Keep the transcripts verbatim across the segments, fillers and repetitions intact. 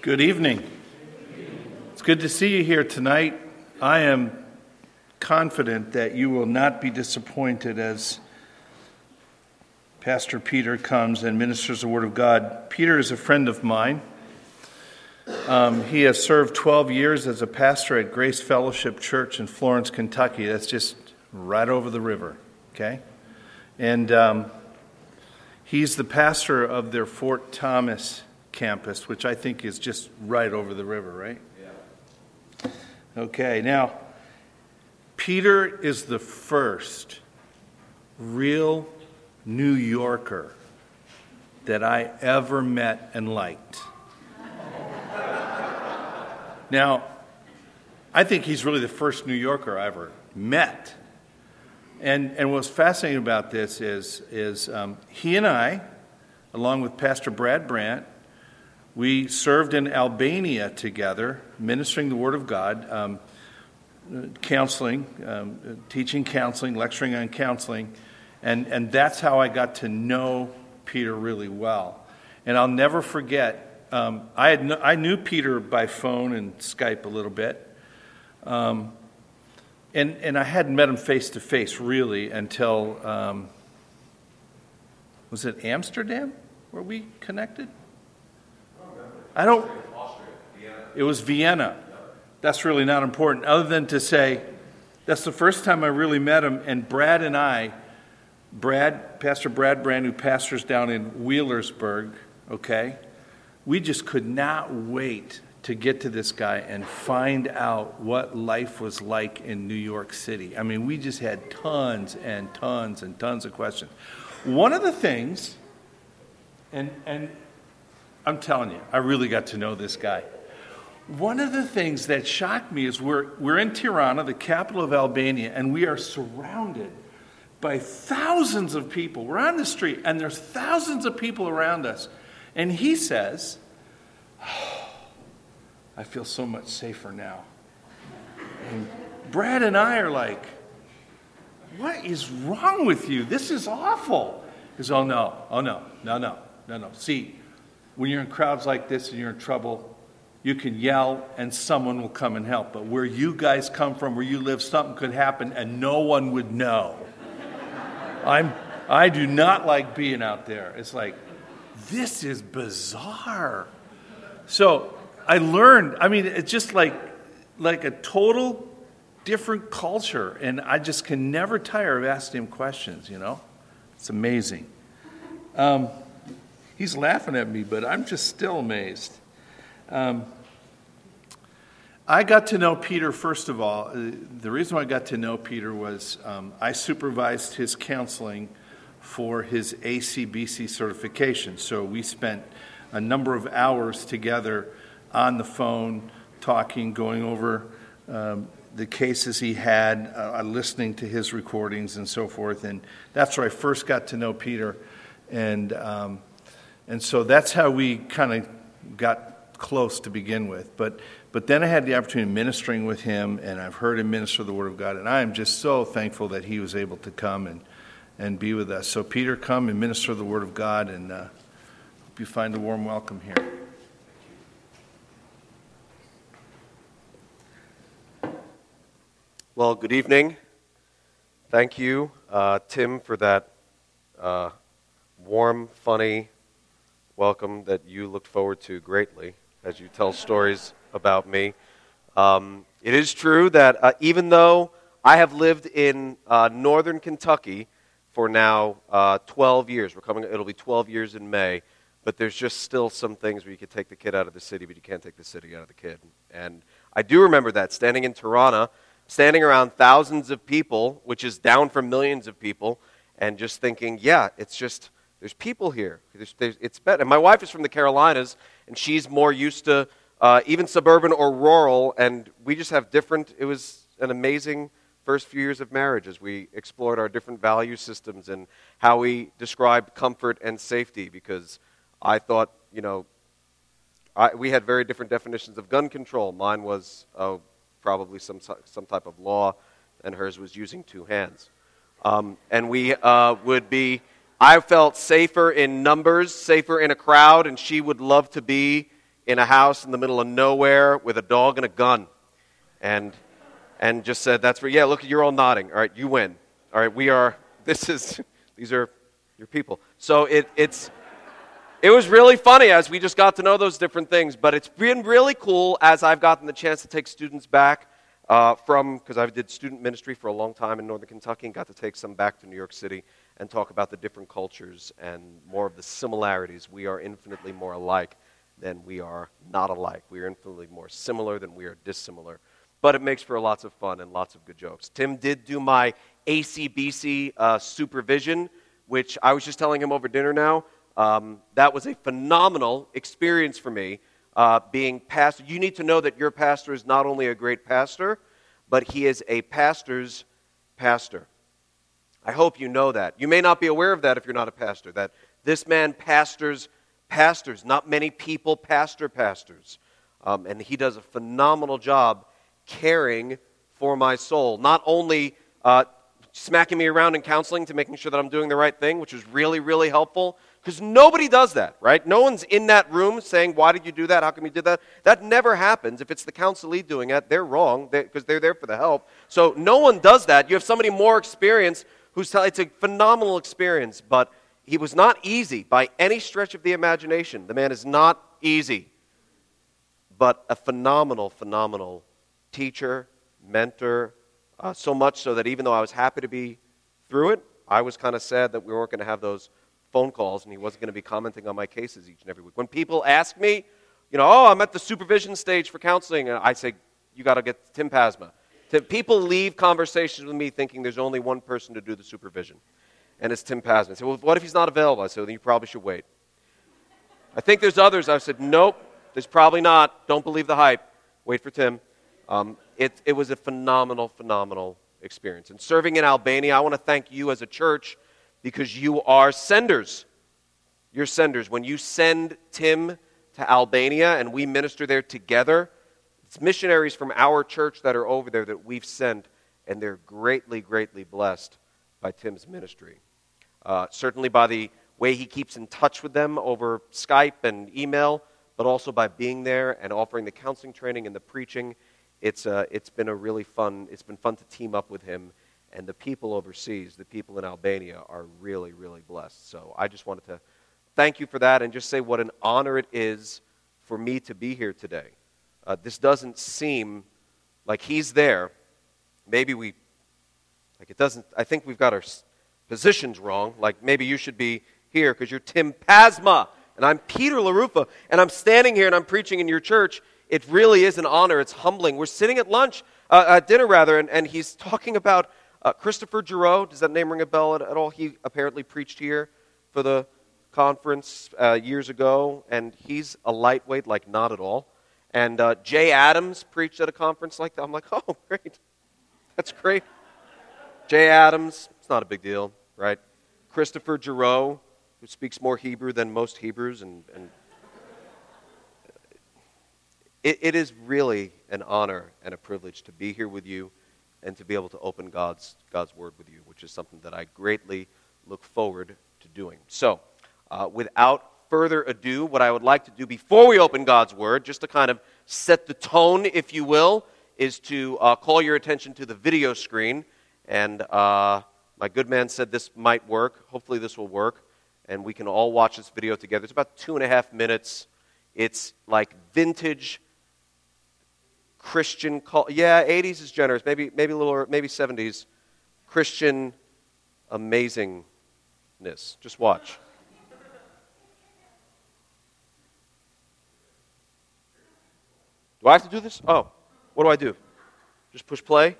Good evening. It's good to see you here tonight. I am confident that you will not be disappointed as Pastor Peter comes and ministers the Word of God. Peter is a friend of mine. Um, he has served twelve years as a pastor at Grace Fellowship Church in Florence, Kentucky. That's just right over the river, okay? And um, he's the pastor of their Fort Thomas campus, which I think is just right over the river, right? Yeah. Okay, now, Peter is the first real New Yorker that I ever met and liked. Now, I think he's really the first New Yorker I ever met. And and what's fascinating about this is, is um, he and I, along with Pastor Brad Brandt, we served in Albania together, ministering the Word of God, um, counseling, um, teaching counseling, lecturing on counseling, and, and that's how I got to know Peter really well. And I'll never forget, um, I had no, I knew Peter by phone and Skype a little bit, um, and and I hadn't met him face to face really until um, was it Amsterdam where we connected? I don't, it was Vienna. That's really not important, other than to say, that's the first time I really met him, and Brad and I, Brad, Pastor Brad Brand, who pastors down in Wheelersburg, okay, we just could not wait to get to this guy and find out what life was like in New York City. I mean, we just had tons and tons and tons of questions. One of the things, and and I'm telling you, I really got to know this guy. One of the things that shocked me is we're we're in Tirana, the capital of Albania, and we are surrounded by thousands of people. We're on the street, and there's thousands of people around us. And he says, oh, I feel so much safer now. And Brad and I are like, what is wrong with you? This is awful. He goes, oh no, oh no, no, no, no, no. See, when you're in crowds like this and you're in trouble, you can yell and someone will come and help. But where you guys come from, where you live, something could happen and no one would know. I'm, I do not like being out there. It's like, this is bizarre. So I learned, I mean, it's just like, like a total different culture. And I just can never tire of asking him questions, you know? It's amazing. Um, He's laughing at me, but I'm just still amazed. Um, I got to know Peter, first of all. Uh, the reason why I got to know Peter was um, I supervised his counseling for his A C B C certification. So we spent a number of hours together on the phone, talking, going over um, the cases he had, uh, listening to his recordings and so forth. And that's where I first got to know Peter. And um, And so that's how we kind of got close to begin with. But but then I had the opportunity of ministering with him, and I've heard him minister the Word of God, and I am just so thankful that he was able to come and, and be with us. So Peter, come and minister the Word of God, and uh, hope you find a warm welcome here. Well, good evening. Thank you, uh, Tim, for that uh, warm, funny welcome that you looked forward to greatly as you tell stories about me. Um, it is true that uh, even though I have lived in uh, northern Kentucky for now uh, twelve years, we're coming, it'll be twelve years in May, but there's just still some things where you can take the kid out of the city, but you can't take the city out of the kid. And I do remember that, standing in Tirana, standing around thousands of people, which is down from millions of people, and just thinking, yeah, it's just, there's people here. There's, there's, it's better. And my wife is from the Carolinas, and she's more used to uh, even suburban or rural, and we just have different, it was an amazing first few years of marriage as we explored our different value systems and how we described comfort and safety, because I thought, you know, I, we had very different definitions of gun control. Mine was uh, probably some some type of law, and hers was using two hands. Um, and we uh, would be, I felt safer in numbers, safer in a crowd, and she would love to be in a house in the middle of nowhere with a dog and a gun. And and just said, that's where, yeah, look, you're all nodding. All right, you win. All right, we are, this is, these are your people. So it it's, it was really funny as we just got to know those different things. But it's been really cool as I've gotten the chance to take students back uh, from, because I did student ministry for a long time in Northern Kentucky and got to take some back to New York City and talk about the different cultures and more of the similarities. We are infinitely more alike than we are not alike. We are infinitely more similar than we are dissimilar. But it makes for lots of fun and lots of good jokes. Tim did do my A C B C uh, supervision, which I was just telling him over dinner now. Um, that was a phenomenal experience for me, uh, being pastor. You need to know that your pastor is not only a great pastor, but he is a pastor's pastor. I hope you know that. You may not be aware of that if you're not a pastor, that this man pastors pastors. Not many people pastor pastors. Um, and he does a phenomenal job caring for my soul. Not only uh, smacking me around in counseling to making sure that I'm doing the right thing, which was really, really helpful, because nobody does that, right? No one's in that room saying, why did you do that? How come you did that? That never happens. If it's the counselee doing it, they're wrong because they're there for the help. So no one does that. You have somebody more experienced who's telling, it's a phenomenal experience, but he was not easy by any stretch of the imagination. The man is not easy, but a phenomenal, phenomenal teacher, mentor, uh, so much so that even though I was happy to be through it, I was kind of sad that we weren't going to have those phone calls and he wasn't going to be commenting on my cases each and every week. When people ask me, you know, oh, I'm at the supervision stage for counseling, and I say, you got to get Tim Pasma. People leave conversations with me thinking there's only one person to do the supervision, and it's Tim Pasma. I say, well, what if he's not available? I say, well, then you probably should wait. I think there's others. I said, nope, there's probably not. Don't believe the hype. Wait for Tim. Um, it, it was a phenomenal, phenomenal experience. And serving in Albania, I want to thank you as a church because you are senders. You're senders. When you send Tim to Albania and we minister there together, it's missionaries from our church that are over there that we've sent, and they're greatly, greatly blessed by Tim's ministry. Uh, certainly by the way he keeps in touch with them over Skype and email, but also by being there and offering the counseling training and the preaching. It's uh, it's been a really fun, it's been fun to team up with him, and the people overseas, the people in Albania are really, really blessed. So I just wanted to thank you for that and just say what an honor it is for me to be here today. Uh, this doesn't seem like he's there. Maybe we, like it doesn't, I think we've got our positions wrong. Like maybe you should be here because you're Tim Pasma and I'm Peter LaRufa and I'm standing here and I'm preaching in your church. It really is an honor. It's humbling. We're sitting at lunch, uh, at dinner rather, and, and he's talking about uh, Christopher Giroux. Does that name ring a bell at, at all? He apparently preached here for the conference uh, years ago, and he's a lightweight, like not at all. And uh, Jay Adams preached at a conference like that. I'm like, oh, great. That's great. Jay Adams, it's not a big deal, right? Christopher Giroux, who speaks more Hebrew than most Hebrews, and, and it, it is really an honor and a privilege to be here with you and to be able to open God's God's Word with you, which is something that I greatly look forward to doing. So, uh, without further ado, what I would like to do before we open God's Word, just to kind of set the tone, if you will, is to uh, call your attention to the video screen. And uh, my good man said this might work. Hopefully this will work. And we can all watch this video together. It's about two and a half minutes. It's like vintage Christian, yeah, eighties is generous, maybe maybe a little, maybe seventies, Christian amazingness. Just watch. Do I have to do this? Oh, what do I do? Just push play?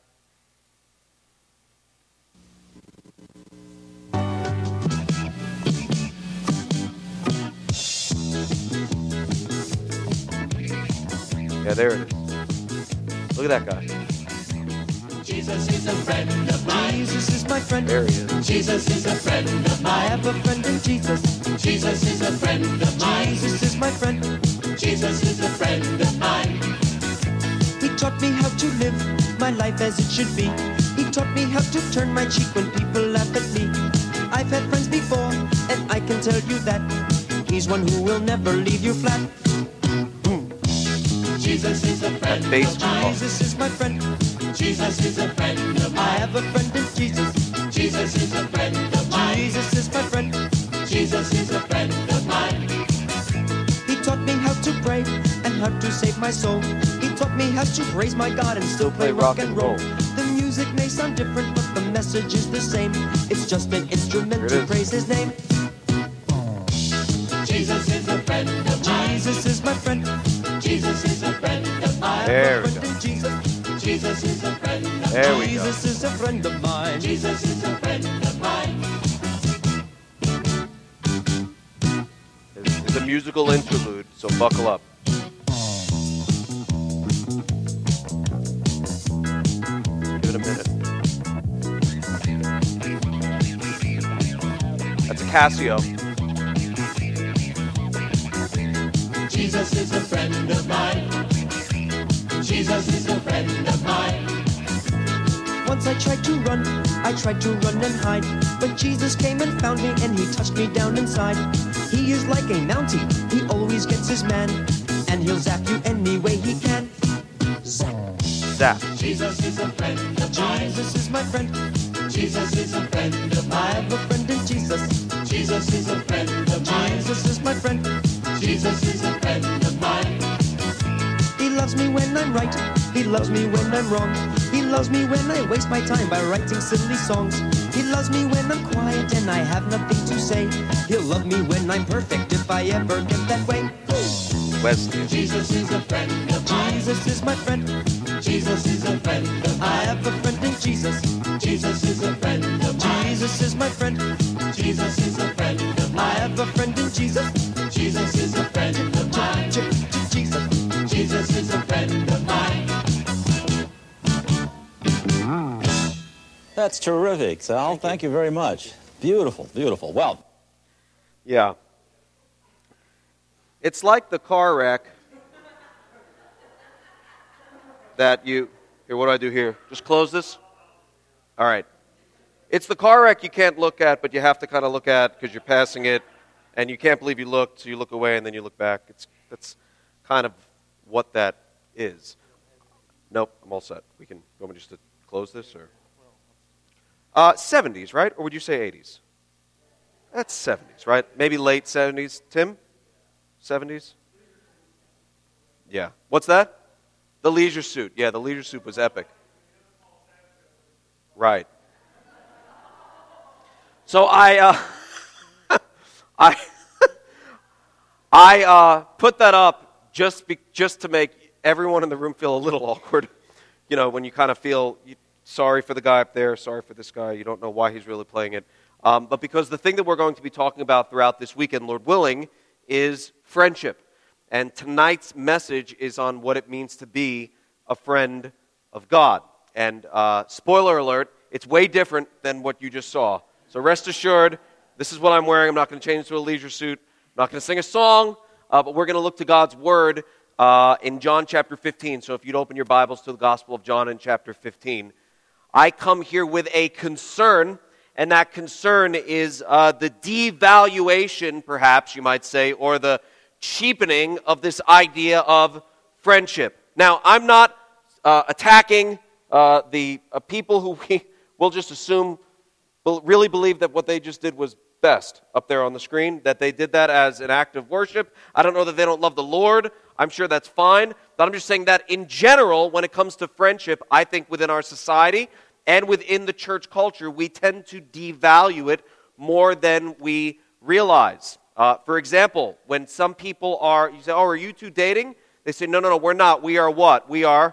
Yeah, there it is. Look at that guy. Jesus is a friend of mine. Jesus is my friend. There he is. Jesus is a friend of mine. I have a friend in Jesus. Jesus is a friend of mine. Jesus is my friend. Jesus is a friend of mine. He taught me how to live my life as it should be. He taught me how to turn my cheek when people laugh at me. I've had friends before, and I can tell you that he's one who will never leave you flat. Jesus is a friend That bass of mine. Jesus is my friend. Jesus is a friend of I mine. have a friend in Jesus. Jesus is a friend of mine. Jesus is my friend. Jesus is a friend of mine. He taught me how to pray and how to save my soul. He taught me how to praise my God and still play rock and roll. The music may sound different, but the message is the same. It's just an instrument to praise His name. Jesus is a friend of mine. Jesus is my friend. Jesus is a friend of mine. There we friend go. in Jesus. Jesus is a friend of There mine. we go. Jesus is a friend of mine. Jesus is a friend of mine. It's, it's a musical interlude, so buckle up. Give it a minute. That's a Casio. Jesus is a friend of mine. Jesus is a friend of mine. Once I tried to run, I tried to run and hide, but Jesus came and found me and He touched me down inside. He is like a Mountie, He always gets his man, and He'll zap you any way He can. Zap. Zap. Jesus is a friend of mine. Jesus is my friend. Jesus is a friend of I mine. have a friend in Jesus. Jesus is a friend of mine. Jesus is my friend. Jesus is a friend of mine. He loves me when I'm right. He loves me when I'm wrong. He loves me when I waste my time by writing silly songs. He loves me when I'm quiet and I have nothing to say. He'll love me when I'm perfect if I ever get that way. Wesley. Jesus is a friend of mine. Jesus is my friend. Jesus is a friend of I mine. have a friend in Jesus. Jesus is a friend of mine. Jesus is my friend. Jesus is a friend of I mine. have a friend in Jesus. Jesus is a friend of mine. J- J- Jesus. Jesus is a friend of mine. That's terrific, Sal. Thank you very much. Beautiful, beautiful. Well, Yeah. It's like the car wreck that you... Here, what do I do here? Just close this? All right. It's the car wreck you can't look at, but you have to kind of look at because you're passing it, and you can't believe you looked, so you look away, and then you look back. It's That's kind of what that is. Nope, I'm all set. We can... You want me just to close this, or... Uh, seventies, right? Or would you say eighties? That's seventies, right? Maybe late seventies. Tim? seventies? Yeah. What's that? The Leisure Suit. Yeah, the Leisure Suit was epic. Right. So I, uh, I, I uh, put that up just be, just to make everyone in the room feel a little awkward. You know, when you kind of feel you, sorry for the guy up there, sorry for this guy. You don't know why he's really playing it. Um, but because the thing that we're going to be talking about throughout this weekend, Lord willing, is friendship. And tonight's message is on what it means to be a friend of God. And uh, spoiler alert, it's way different than what you just saw. So rest assured, this is what I'm wearing. I'm not going to change to a leisure suit. I'm not going to sing a song, uh, but we're going to look to God's Word uh, in John chapter fifteen. So if you'd open your Bibles to the Gospel of John in chapter fifteen. I come here with a concern, and that concern is uh, the devaluation, perhaps you might say, or the cheapening of this idea of friendship. Now, I'm not uh, attacking uh, the uh, people who we will just assume will really believe that what they just did was best up there on the screen, that they did that as an act of worship. I don't know that they don't love the Lord. I'm sure that's fine. But I'm just saying that in general, when it comes to friendship, I think within our society and within the church culture, we tend to devalue it more than we realize. Uh, for example, when some people are, you say, oh, are you two dating? They say, no, no, no, we're not. We are what? We are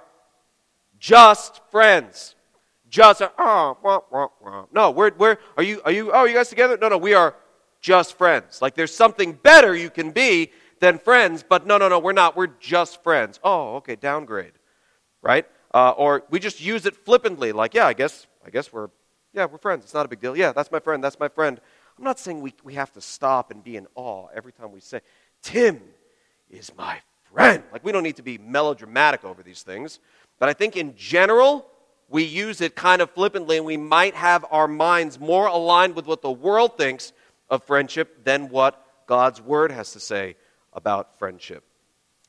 just friends. Just, oh, wah, wah, wah. No, we're, we're, are you, are you, oh, are you guys together? No, no, we are just friends. Like there's something better you can be than friends, but no, no, no, we're not. We're just friends. Oh, okay, downgrade, right? Uh, or we just use it flippantly, like, yeah, I guess, I guess we're, yeah, we're friends. It's not a big deal. Yeah, that's my friend. That's my friend. I'm not saying we, we have to stop and be in awe every time we say, Tim is my friend. Like we don't need to be melodramatic over these things, but I think in general, we use it kind of flippantly, and we might have our minds more aligned with what the world thinks of friendship than what God's Word has to say about friendship.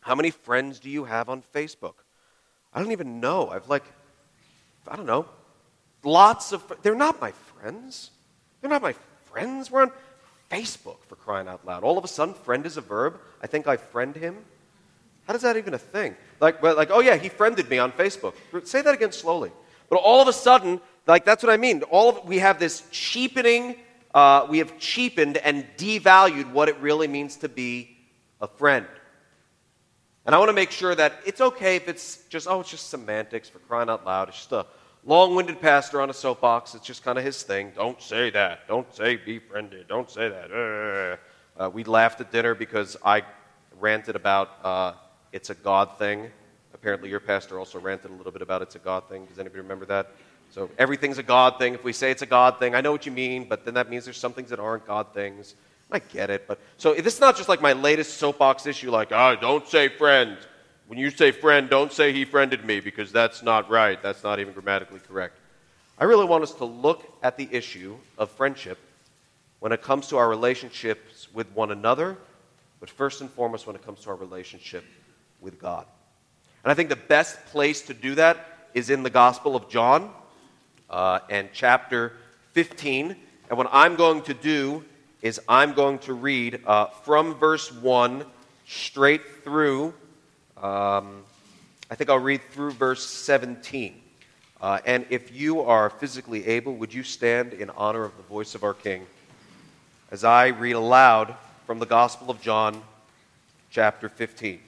How many friends do you have on Facebook? I don't even know. I've like, I don't know, lots of, they're not my friends. They're not my friends. We're on Facebook, for crying out loud. All of a sudden, friend is a verb. I think I friend him. How does that even a thing? Like, like, oh yeah, he friended me on Facebook. Say that again slowly. But all of a sudden, like that's what I mean. All of we have this cheapening. Uh, we have cheapened and devalued what it really means to be a friend. And I want to make sure that it's okay if it's just oh, it's just semantics, for crying out loud. It's just a long-winded pastor on a soapbox. It's just kind of his thing. Don't say that. Don't say be friended. Don't say that. Uh, we laughed at dinner because I ranted about. Uh, It's a God thing. Apparently your pastor also ranted a little bit about it's a God thing. Does anybody remember that? So everything's a God thing. If we say it's a God thing, I know what you mean, but then that means there's some things that aren't God things. I get it. But so this is not just like my latest soapbox issue, like, oh, don't say friend. When you say friend, don't say he friended me, because that's not right. That's not even grammatically correct. I really want us to look at the issue of friendship when it comes to our relationships with one another, but first and foremost when it comes to our relationship with God. And I think the best place to do that is in the Gospel of John uh, and chapter fifteen. And what I'm going to do is I'm going to read uh, from verse one straight through, um, I think I'll read through verse seventeen. Uh, and if you are physically able, would you stand in honor of the voice of our King as I read aloud from the Gospel of John, chapter fifteen.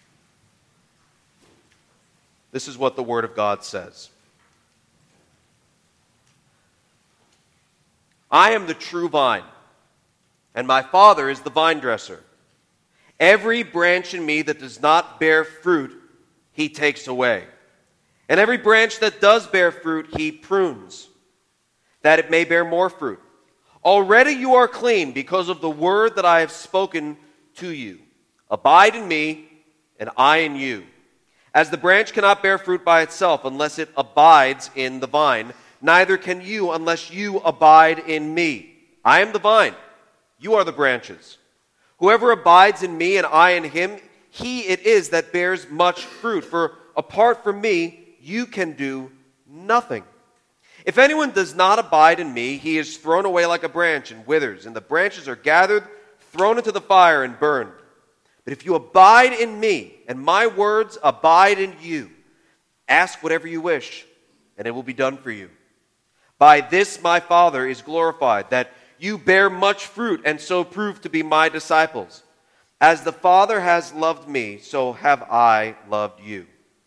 This is what the Word of God says. I am the true vine, and my Father is the vine dresser. Every branch in me that does not bear fruit, he takes away. And every branch that does bear fruit, he prunes, that it may bear more fruit. Already you are clean because of the word that I have spoken to you. Abide in me, and I in you. As the branch cannot bear fruit by itself unless it abides in the vine, neither can you unless you abide in me. I am the vine, you are the branches. Whoever abides in me and I in him, he it is that bears much fruit. For apart from me, you can do nothing. If anyone does not abide in me, he is thrown away like a branch and withers, and the branches are gathered, thrown into the fire, and burned. But if you abide in me, and my words abide in you, ask whatever you wish, and it will be done for you. By this my Father is glorified, that you bear much fruit, and so prove to be my disciples. As the Father has loved me, so have I loved you.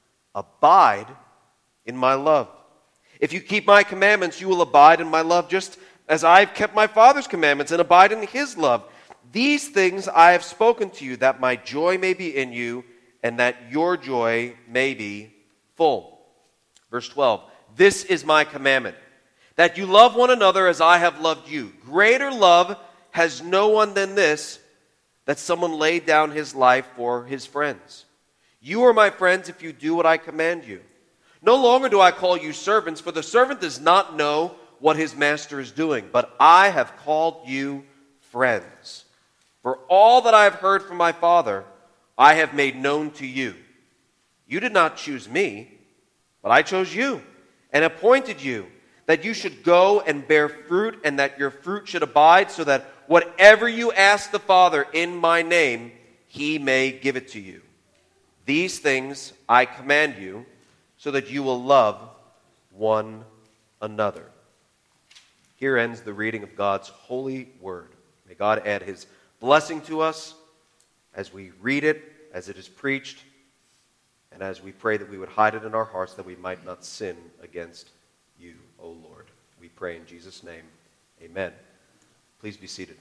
Abide in my love. If you keep my commandments, you will abide in my love, just as I have kept my Father's commandments and abide in his love. These things I have spoken to you, that my joy may be in you, and that your joy may be full. Verse twelve, this is my commandment, that you love one another as I have loved you. Greater love has no one than this, that someone laid down his life for his friends. You are my friends if you do what I command you. No longer do I call you servants, for the servant does not know what his master is doing, but I have called you friends. For all that I have heard from my Father, I have made known to you. You did not choose me, but I chose you and appointed you, that you should go and bear fruit, and that your fruit should abide, so that whatever you ask the Father in my name, he may give it to you. These things I command you, so that you will love one another. Here ends the reading of God's holy word. May God add his blessing to us as we read it, as it is preached, and as we pray that we would hide it in our hearts, that we might not sin against you, O Lord. We pray in Jesus' name. Amen. Please be seated.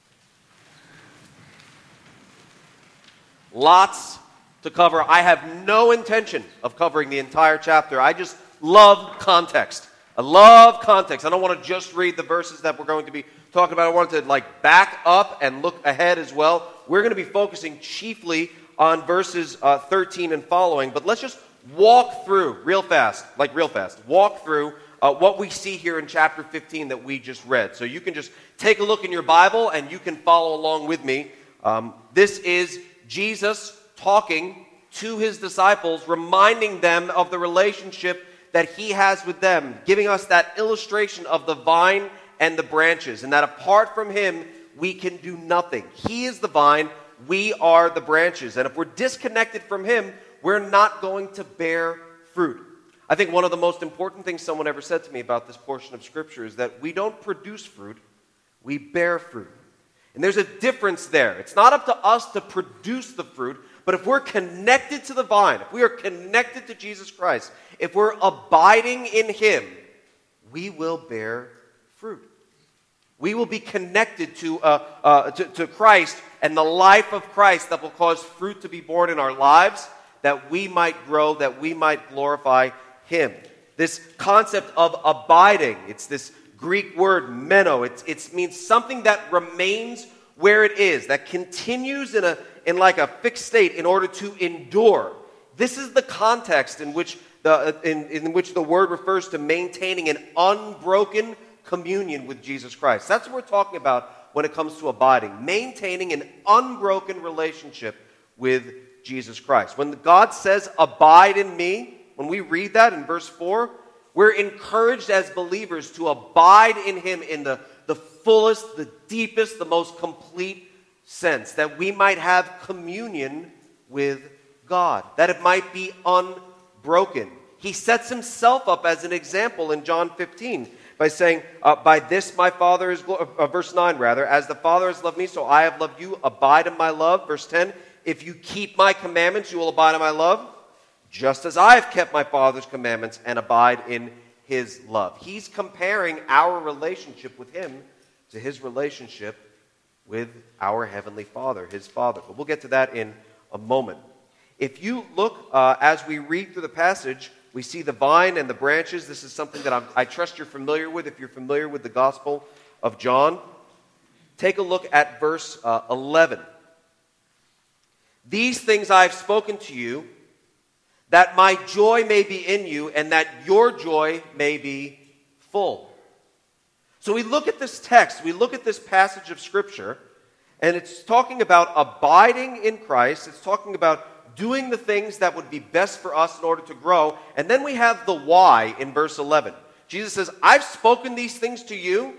Lots to cover. I have no intention of covering the entire chapter. I just love context. I love context. I don't want to just read the verses that we're going to be talking about. I wanted to like back up and look ahead as well. We're going to be focusing chiefly on verses uh, thirteen and following, but let's just walk through real fast, like real fast, walk through uh, what we see here in chapter fifteen that we just read. So you can just take a look in your Bible and you can follow along with me. Um, this is Jesus talking to his disciples, reminding them of the relationship that he has with them, giving us that illustration of the vine and the branches, and that apart from him, we can do nothing. He is the vine, we are the branches. And if we're disconnected from him, we're not going to bear fruit. I think one of the most important things someone ever said to me about this portion of Scripture is that we don't produce fruit, we bear fruit. And there's a difference there. It's not up to us to produce the fruit, but if we're connected to the vine, if we are connected to Jesus Christ, if we're abiding in him, we will bear fruit. We will be connected to, uh, uh, to, to Christ and the life of Christ that will cause fruit to be born in our lives, that we might grow, that we might glorify him. This concept of abiding, it's this Greek word meno. It, it means something that remains where it is, that continues in a in like a fixed state in order to endure. This is the context in which the in, in which the word refers to maintaining an unbroken communion with Jesus Christ. That's what we're talking about when it comes to abiding, maintaining an unbroken relationship with Jesus Christ. When God says, "Abide in me," when we read that in verse four, we're encouraged as believers to abide in him in the, the fullest, the deepest, the most complete sense, that we might have communion with God, that it might be unbroken. He sets himself up as an example in John fifteen by saying, uh, by this my Father is, glo- uh, verse nine rather, as the Father has loved me, so I have loved you, abide in my love. Verse ten, if you keep my commandments, you will abide in my love, just as I have kept my Father's commandments and abide in his love. He's comparing our relationship with him to his relationship with our Heavenly Father, his Father. But we'll get to that in a moment. If you look, uh, as we read through the passage, we see the vine and the branches. This is something that I'm, I trust you're familiar with if you're familiar with the Gospel of John. Take a look at verse uh, eleven. These things I have spoken to you, that my joy may be in you, and that your joy may be full. So we look at this text, we look at this passage of Scripture, and it's talking about abiding in Christ. It's talking about doing the things that would be best for us in order to grow. And then we have the why in verse eleven. Jesus says, I've spoken these things to you,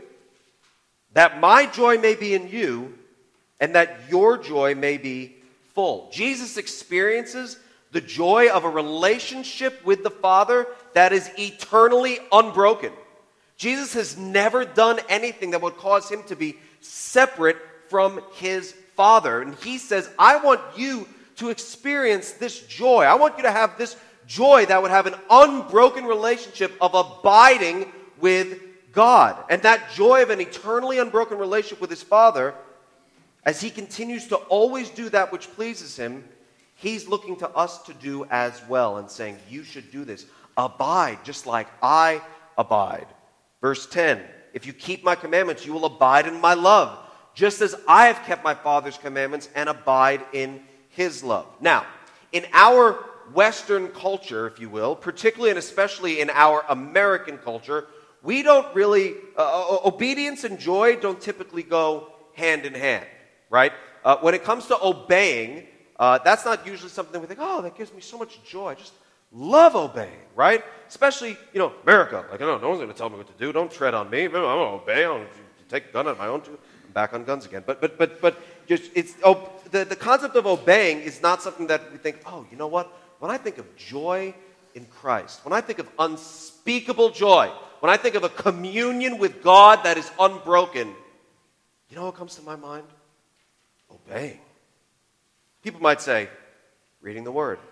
that my joy may be in you, and that your joy may be full. Jesus experiences the joy of a relationship with the Father that is eternally unbroken. Jesus has never done anything that would cause him to be separate from his Father. And he says, I want you to experience this joy. I want you to have this joy that would have an unbroken relationship of abiding with God. And that joy of an eternally unbroken relationship with his Father, as he continues to always do that which pleases him, he's looking to us to do as well and saying, you should do this. Abide just like I abide. Verse ten, if you keep my commandments, you will abide in my love, just as I have kept my Father's commandments and abide in his love. Now, in our Western culture, if you will, particularly and especially in our American culture, we don't really, uh, obedience and joy don't typically go hand in hand, right? Uh, when it comes to obeying, uh, that's not usually something we think, oh, that gives me so much joy. I just love obeying, right? Especially, you know, America. Like, no, no one's going to tell me what to do. Don't tread on me. I'm going to obey. I'm going to take a gun at my own too. I'm back on guns again. But, but, but, but, just it's oh, the the concept of obeying is not something that we think. Oh, you know what? When I think of joy in Christ, when I think of unspeakable joy, when I think of a communion with God that is unbroken, you know what comes to my mind? Obeying. People might say, reading the Word,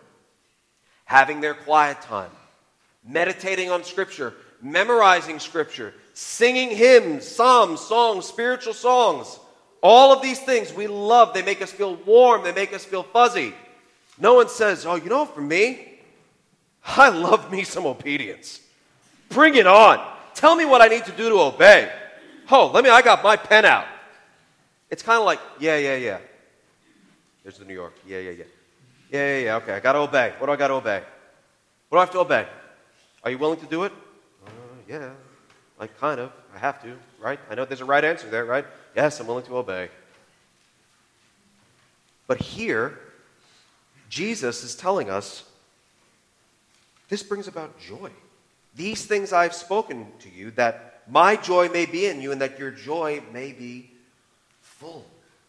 having their quiet time, meditating on Scripture, memorizing Scripture, singing hymns, psalms, songs, spiritual songs. All of these things we love. They make us feel warm. They make us feel fuzzy. No one says, oh, you know, for me, I love me some obedience. Bring it on. Tell me what I need to do to obey. Oh, let me, I got my pen out. It's kind of like, yeah, yeah, yeah. There's the New York. Yeah, yeah, yeah. Yeah, yeah, yeah, okay, I got to obey. What do I got to obey? What do I have to obey? Are you willing to do it? Uh, yeah, like kind of. I have to, right? I know there's a right answer there, right? Yes, I'm willing to obey. But here, Jesus is telling us this brings about joy. These things I've spoken to you, that my joy may be in you and that your joy may be full.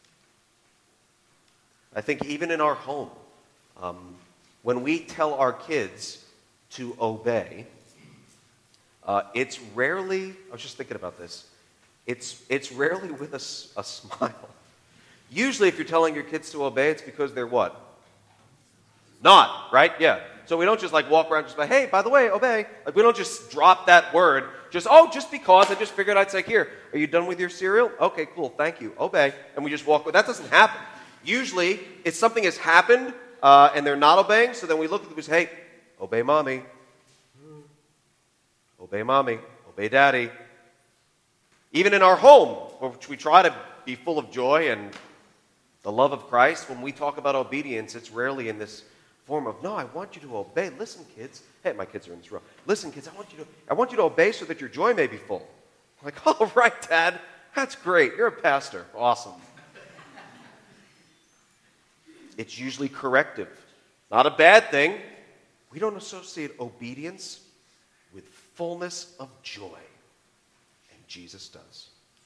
I think even in our home, um, when we tell our kids to obey, uh, it's rarely, I was just thinking about this, it's, it's rarely with a, s- a smile. Usually if you're telling your kids to obey, it's because they're what? Not, right? Yeah. So we don't just like walk around just like, hey, by the way, obey. Like we don't just drop that word. Just, oh, just because I just figured I'd say, here, are you done with your cereal? Okay, cool, thank you, obey. And we just walk away. That doesn't happen. Usually, if something has happened uh, and they're not obeying, so then we look at them and say, hey, obey mommy. Obey mommy. Obey daddy. Even in our home, which we try to be full of joy and the love of Christ, when we talk about obedience, it's rarely in this form of, no, I want you to obey. Listen, kids. Hey, my kids are in this row. Listen, kids, I want you to, I want you to obey so that your joy may be full. I'm like, all right, Dad. That's great. You're a pastor. Awesome. It's usually corrective. Not a bad thing. We don't associate obedience with fullness of joy. And Jesus does.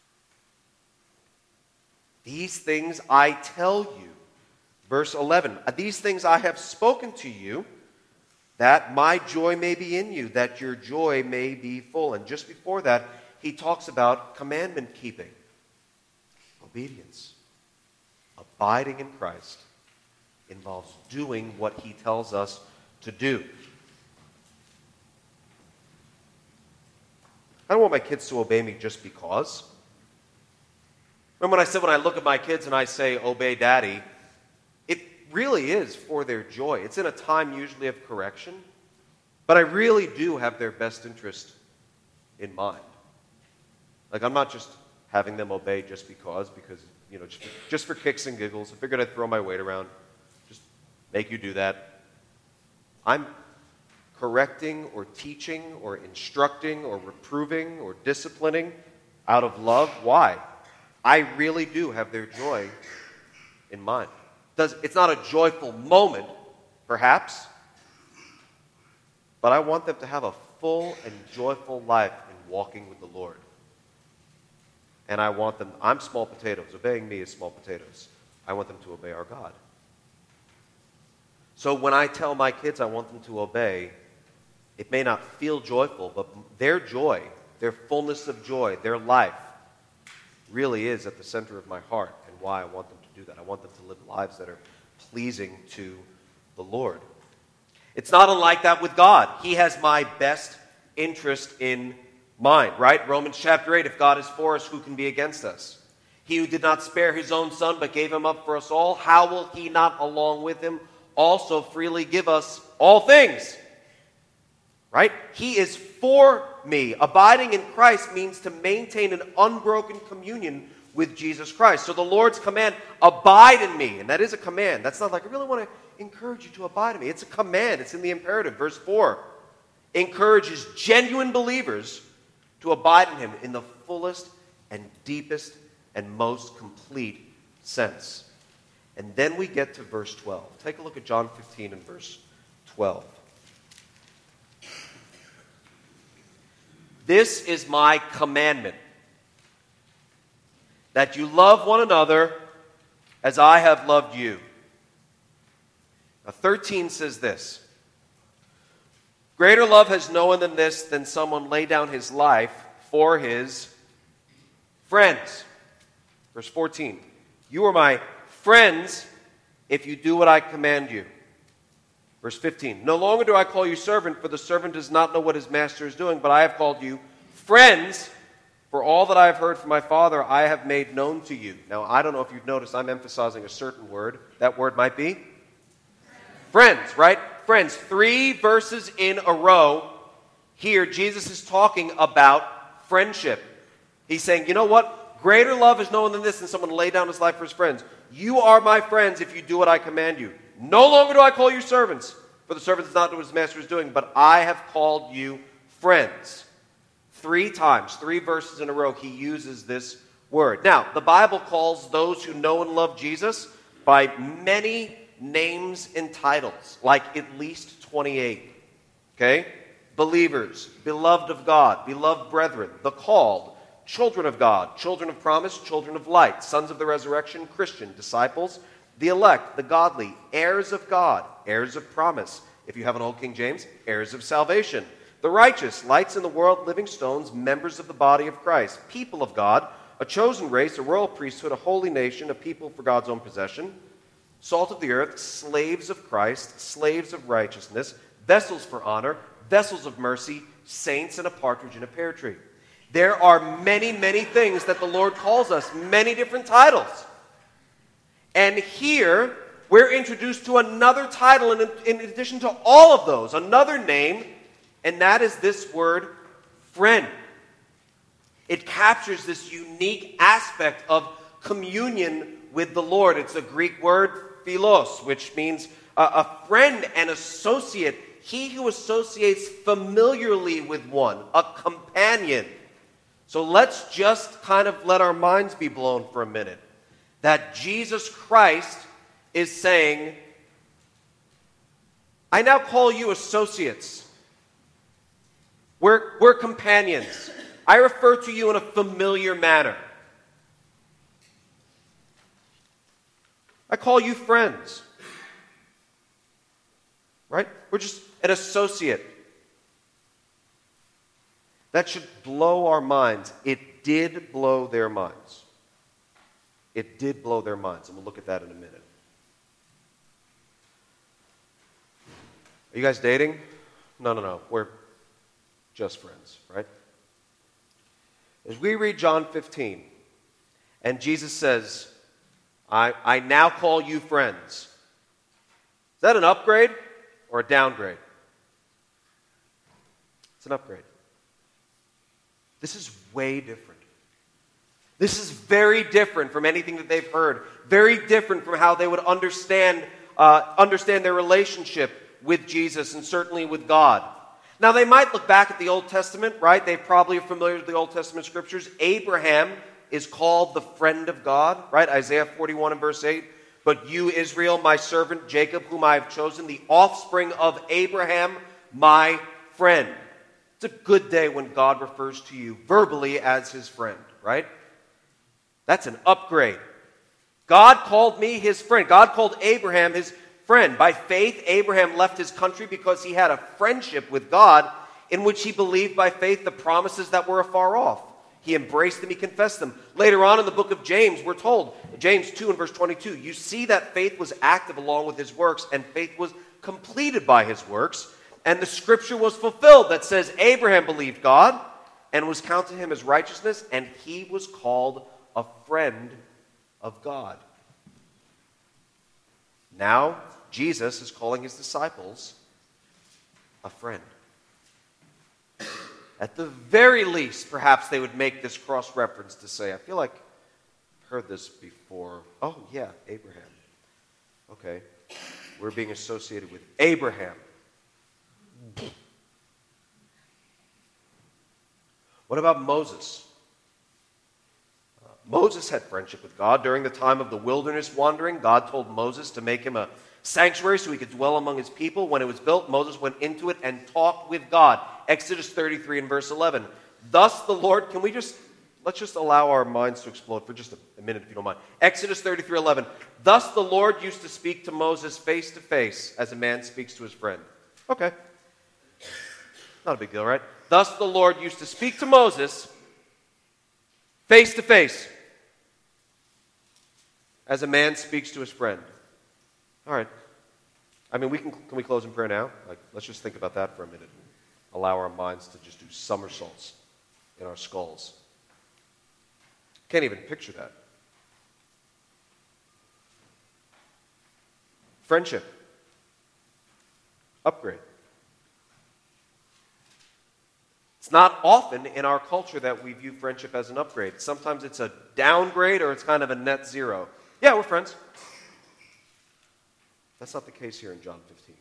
These things I tell you. Verse eleven. These things I have spoken to you, that my joy may be in you, that your joy may be full. And just before that, he talks about commandment keeping. Obedience. Abiding in Christ involves doing what he tells us to do. I don't want my kids to obey me just because. Remember when I said when I look at my kids and I say, obey daddy, it really is for their joy. It's in a time usually of correction, but I really do have their best interest in mind. Like I'm not just having them obey just because, because, you know, just for, just for kicks and giggles. I figured I'd throw my weight around. Make you do that. I'm correcting or teaching or instructing or reproving or disciplining out of love. Why? I really do have their joy in mind. Does, it's not a joyful moment, perhaps, but I want them to have a full and joyful life in walking with the Lord. And I want them, I'm small potatoes. Obeying me is small potatoes. I want them to obey our God. So when I tell my kids I want them to obey, it may not feel joyful, but their joy, their fullness of joy, their life really is at the center of my heart and why I want them to do that. I want them to live lives that are pleasing to the Lord. It's not unlike that with God. He has my best interest in mind, right? Romans chapter eight, if God is for us, who can be against us? He who did not spare his own son but gave him up for us all, how will he not along with him also freely give us all things? Right? He is for me. Abiding in Christ means to maintain an unbroken communion with Jesus Christ. So the Lord's command, abide in me. And that is a command. That's not like, I really want to encourage you to abide in me. It's a command. It's in the imperative. Verse four encourages genuine believers to abide in him in the fullest and deepest and most complete sense. And then we get to verse twelve. Take a look at John fifteen and verse twelve. This is my commandment, that you love one another as I have loved you. Now thirteen says this. Greater love has no one than this, than someone lay down his life for his friends. Verse fourteen. You are my friends if you do what I command you. Verse fifteen. No longer do I call you servant, for the servant does not know what his master is doing, but I have called you friends, for all that I have heard from my Father I have made known to you. Now, I don't know if you've noticed, I'm emphasizing a certain word. That word might be friends, right? Friends. Three verses in a row here, Jesus is talking about friendship. He's saying, you know what? Greater love is no one than this, than someone to lay down his life for his friends. You are my friends if you do what I command you. No longer do I call you servants, for the servant does not know what his master is doing, but I have called you friends. Three times, three verses in a row, he uses this word. Now, the Bible calls those who know and love Jesus by many names and titles, like at least twenty-eight. Okay? Believers, beloved of God, beloved brethren, the called, children of God, children of promise, children of light, sons of the resurrection, Christian, disciples, the elect, the godly, heirs of God, heirs of promise. If you have an old King James, heirs of salvation. The righteous, lights in the world, living stones, members of the body of Christ, people of God, a chosen race, a royal priesthood, a holy nation, a people for God's own possession, salt of the earth, slaves of Christ, slaves of righteousness, vessels for honor, vessels of mercy, saints, and a partridge in a pear tree. There are many, many things that the Lord calls us, many different titles. And here, we're introduced to another title in, in addition to all of those, another name, and that is this word, friend. It captures this unique aspect of communion with the Lord. It's a Greek word, philos, which means a, a friend and associate. He who associates familiarly with one, a companion. So let's just kind of let our minds be blown for a minute. That Jesus Christ is saying, I now call you associates. We're, we're companions. I refer to you in a familiar manner. I call you friends. Right? We're just an associate. That should blow our minds. It did blow their minds. It did blow their minds, and we'll look at that in a minute. Are you guys dating? No, no, no. We're just friends, right? As we read John fifteen, and Jesus says, I, I now call you friends. Is that an upgrade or a downgrade? It's an upgrade. This is way different. This is very different from anything that they've heard. Very different from how they would understand, uh, understand their relationship with Jesus and certainly with God. Now, they might look back at the Old Testament, right? They probably are familiar with the Old Testament scriptures. Abraham is called the friend of God, right? Isaiah forty-one and verse eight. But you, Israel, my servant, Jacob, whom I have chosen, the offspring of Abraham, my friend. It's a good day when God refers to you verbally as his friend, right? That's an upgrade. God called me his friend. God called Abraham his friend. By faith, Abraham left his country because he had a friendship with God in which he believed by faith the promises that were afar off. He embraced them, he confessed them. Later on in the book of James, we're told, James two and verse twenty-two, you see that faith was active along with his works, and faith was completed by his works. And the scripture was fulfilled that says Abraham believed God and was counted to him as righteousness, and he was called a friend of God. Now, Jesus is calling his disciples a friend. At the very least, perhaps they would make this cross-reference to say, I feel like I've heard this before. Oh, yeah, Abraham. Okay, we're being associated with Abraham. What about Moses? Uh, Moses had friendship with God. During the time of the wilderness wandering, God told Moses to make him a sanctuary so he could dwell among his people. When it was built, Moses went into it and talked with God. Exodus thirty-three and verse eleven. Thus the Lord, can we just, let's just allow our minds to explode for just a, a minute if you don't mind. Exodus thirty-three eleven. Thus the Lord used to speak to Moses face to face as a man speaks to his friend. Okay. Not a big deal, right? Thus the Lord used to speak to Moses face to face as a man speaks to his friend. All right. I mean, we can can we close in prayer now? Like, let's just think about that for a minute. Allow our minds to just do somersaults in our skulls. Can't even picture that. Friendship. Upgrade. It's not often in our culture that we view friendship as an upgrade. Sometimes it's a downgrade or it's kind of a net zero. Yeah, we're friends. That's not the case here in John fifteen.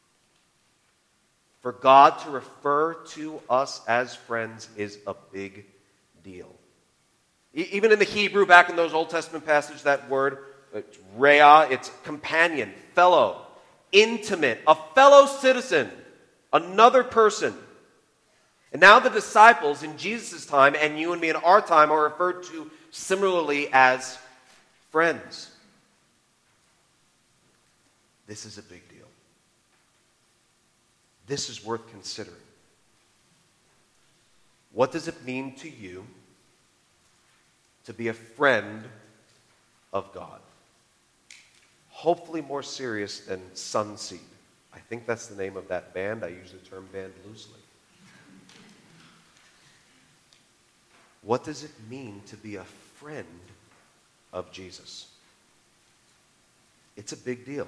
For God to refer to us as friends is a big deal. E- even in the Hebrew, back in those Old Testament passages, that word it's rea, it's companion, fellow, intimate, a fellow citizen, another person. And now the disciples in Jesus' time and you and me in our time are referred to similarly as friends. This is a big deal. This is worth considering. What does it mean to you to be a friend of God? Hopefully more serious than Sunseed. I think that's the name of that band. I use the term band loosely. What does it mean to be a friend of Jesus? It's a big deal.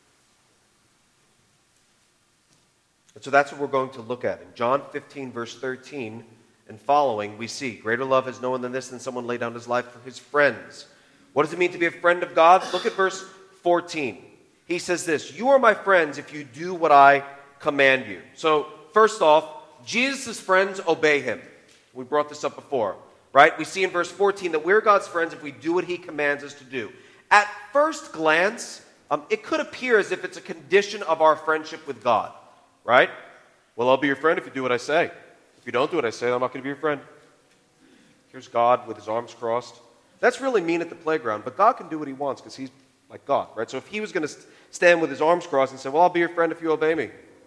And so that's what we're going to look at. In John fifteen, verse thirteen and following, we see, greater love has no one than this, than someone lay down his life for his friends. What does it mean to be a friend of God? Look at verse fourteen. He says this, you are my friends if you do what I command you. So, first off, Jesus' friends obey him. We brought this up before, right? We see in verse fourteen that we're God's friends if we do what he commands us to do. At first glance, um, it could appear as if it's a condition of our friendship with God, right? Well, I'll be your friend if you do what I say. If you don't do what I say, I'm not going to be your friend. Here's God with his arms crossed. That's really mean at the playground, but God can do what he wants because he's like God, right? So if he was going to stand with his arms crossed and say, well, I'll be your friend if you obey me.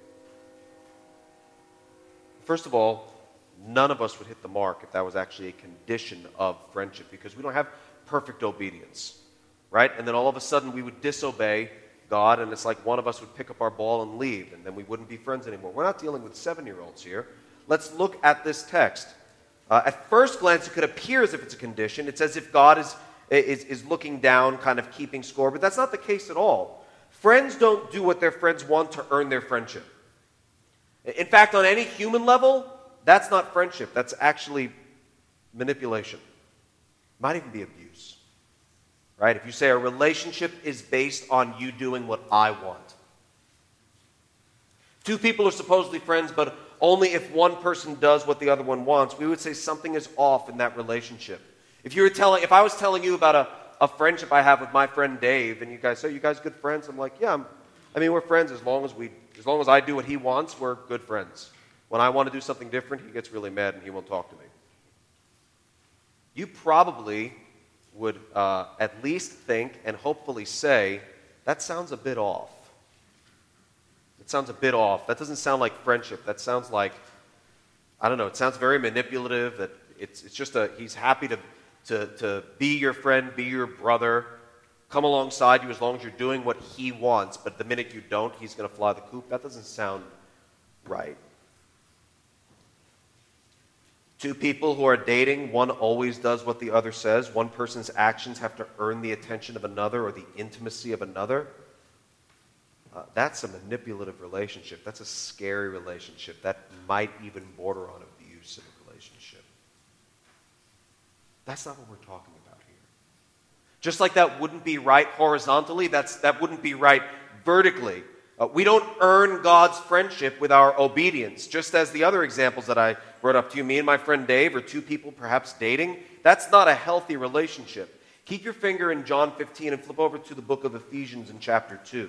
First of all, none of us would hit the mark if that was actually a condition of friendship because we don't have perfect obedience, right? And then all of a sudden we would disobey God and it's like one of us would pick up our ball and leave and then we wouldn't be friends anymore. We're not dealing with seven-year-olds here. Let's look at this text. Uh, at first glance, it could appear as if it's a condition. It's as if God is, is, is looking down, kind of keeping score, but that's not the case at all. Friends don't do what their friends want to earn their friendship. In fact, on any human level, that's not friendship. That's actually manipulation. It might even be abuse. Right? If you say a relationship is based on you doing what I want. Two people are supposedly friends, but only if one person does what the other one wants, we would say something is off in that relationship. If you were telling, if I was telling you about a, a friendship I have with my friend Dave, and you guys say, "You guys good friends?" I'm like, "Yeah, I'm, I mean, we're friends as long as we, as long as I do what he wants, we're good friends. When I want to do something different, he gets really mad and he won't talk to me." You probably would uh, at least think and hopefully say, "That sounds a bit off." It sounds a bit off. That doesn't sound like friendship. That sounds like, I don't know, it sounds very manipulative. That it's it's just a, he's happy to, to, to be your friend, be your brother, come alongside you as long as you're doing what he wants, but the minute you don't, he's going to fly the coop. That doesn't sound right. Two people who are dating, one always does what the other says. One person's actions have to earn the attention of another or the intimacy of another. Uh, that's a manipulative relationship. That's a scary relationship. That might even border on abuse in a relationship. That's not what we're talking about here. Just like that wouldn't be right horizontally, that's, that wouldn't be right vertically. Uh, we don't earn God's friendship with our obedience. Just as the other examples that I brought up to you, me and my friend Dave, or two people perhaps dating, that's not a healthy relationship. Keep your finger in John fifteen and flip over to the book of Ephesians in chapter two.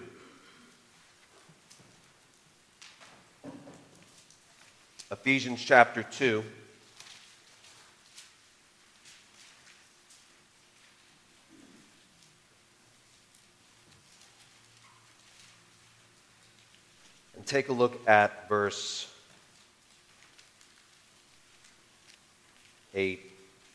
Ephesians chapter two. And take a look at verse eight.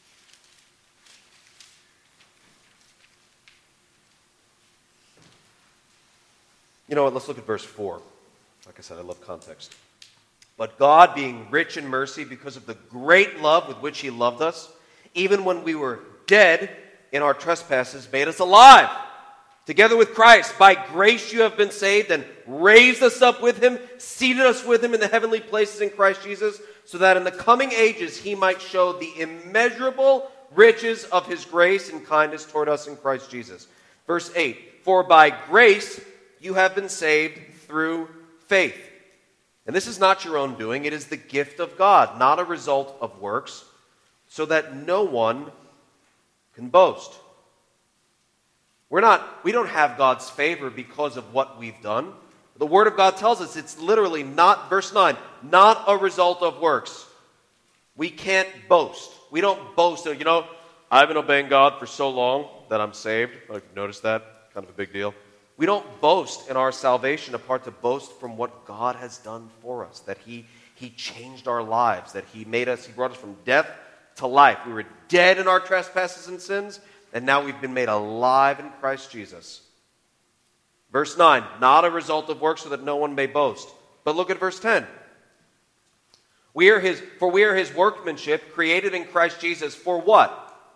You know what? Let's look at verse four. Like I said, I love context. But God, being rich in mercy because of the great love with which he loved us, even when we were dead in our trespasses, made us alive. Together with Christ, by grace you have been saved, and raised us up with him, seated us with him in the heavenly places in Christ Jesus, so that in the coming ages he might show the immeasurable riches of his grace and kindness toward us in Christ Jesus. Verse eight, for by grace you have been saved through faith. And this is not your own doing, it is the gift of God, not a result of works, so that no one can boast. We're not, we don't have God's favor because of what we've done. The Word of God tells us it's literally not, verse nine, not a result of works. We can't boast. We don't boast. You know, I've been obeying God for so long that I'm saved. Like, notice that? Kind of a big deal. We don't boast in our salvation apart to boast from what God has done for us, that He He changed our lives, that He made us, He brought us from death to life. We were dead in our trespasses and sins, and now we've been made alive in Christ Jesus. Verse nine, not a result of works so that no one may boast. But look at verse ten. We are his, for we are His workmanship, created in Christ Jesus for what?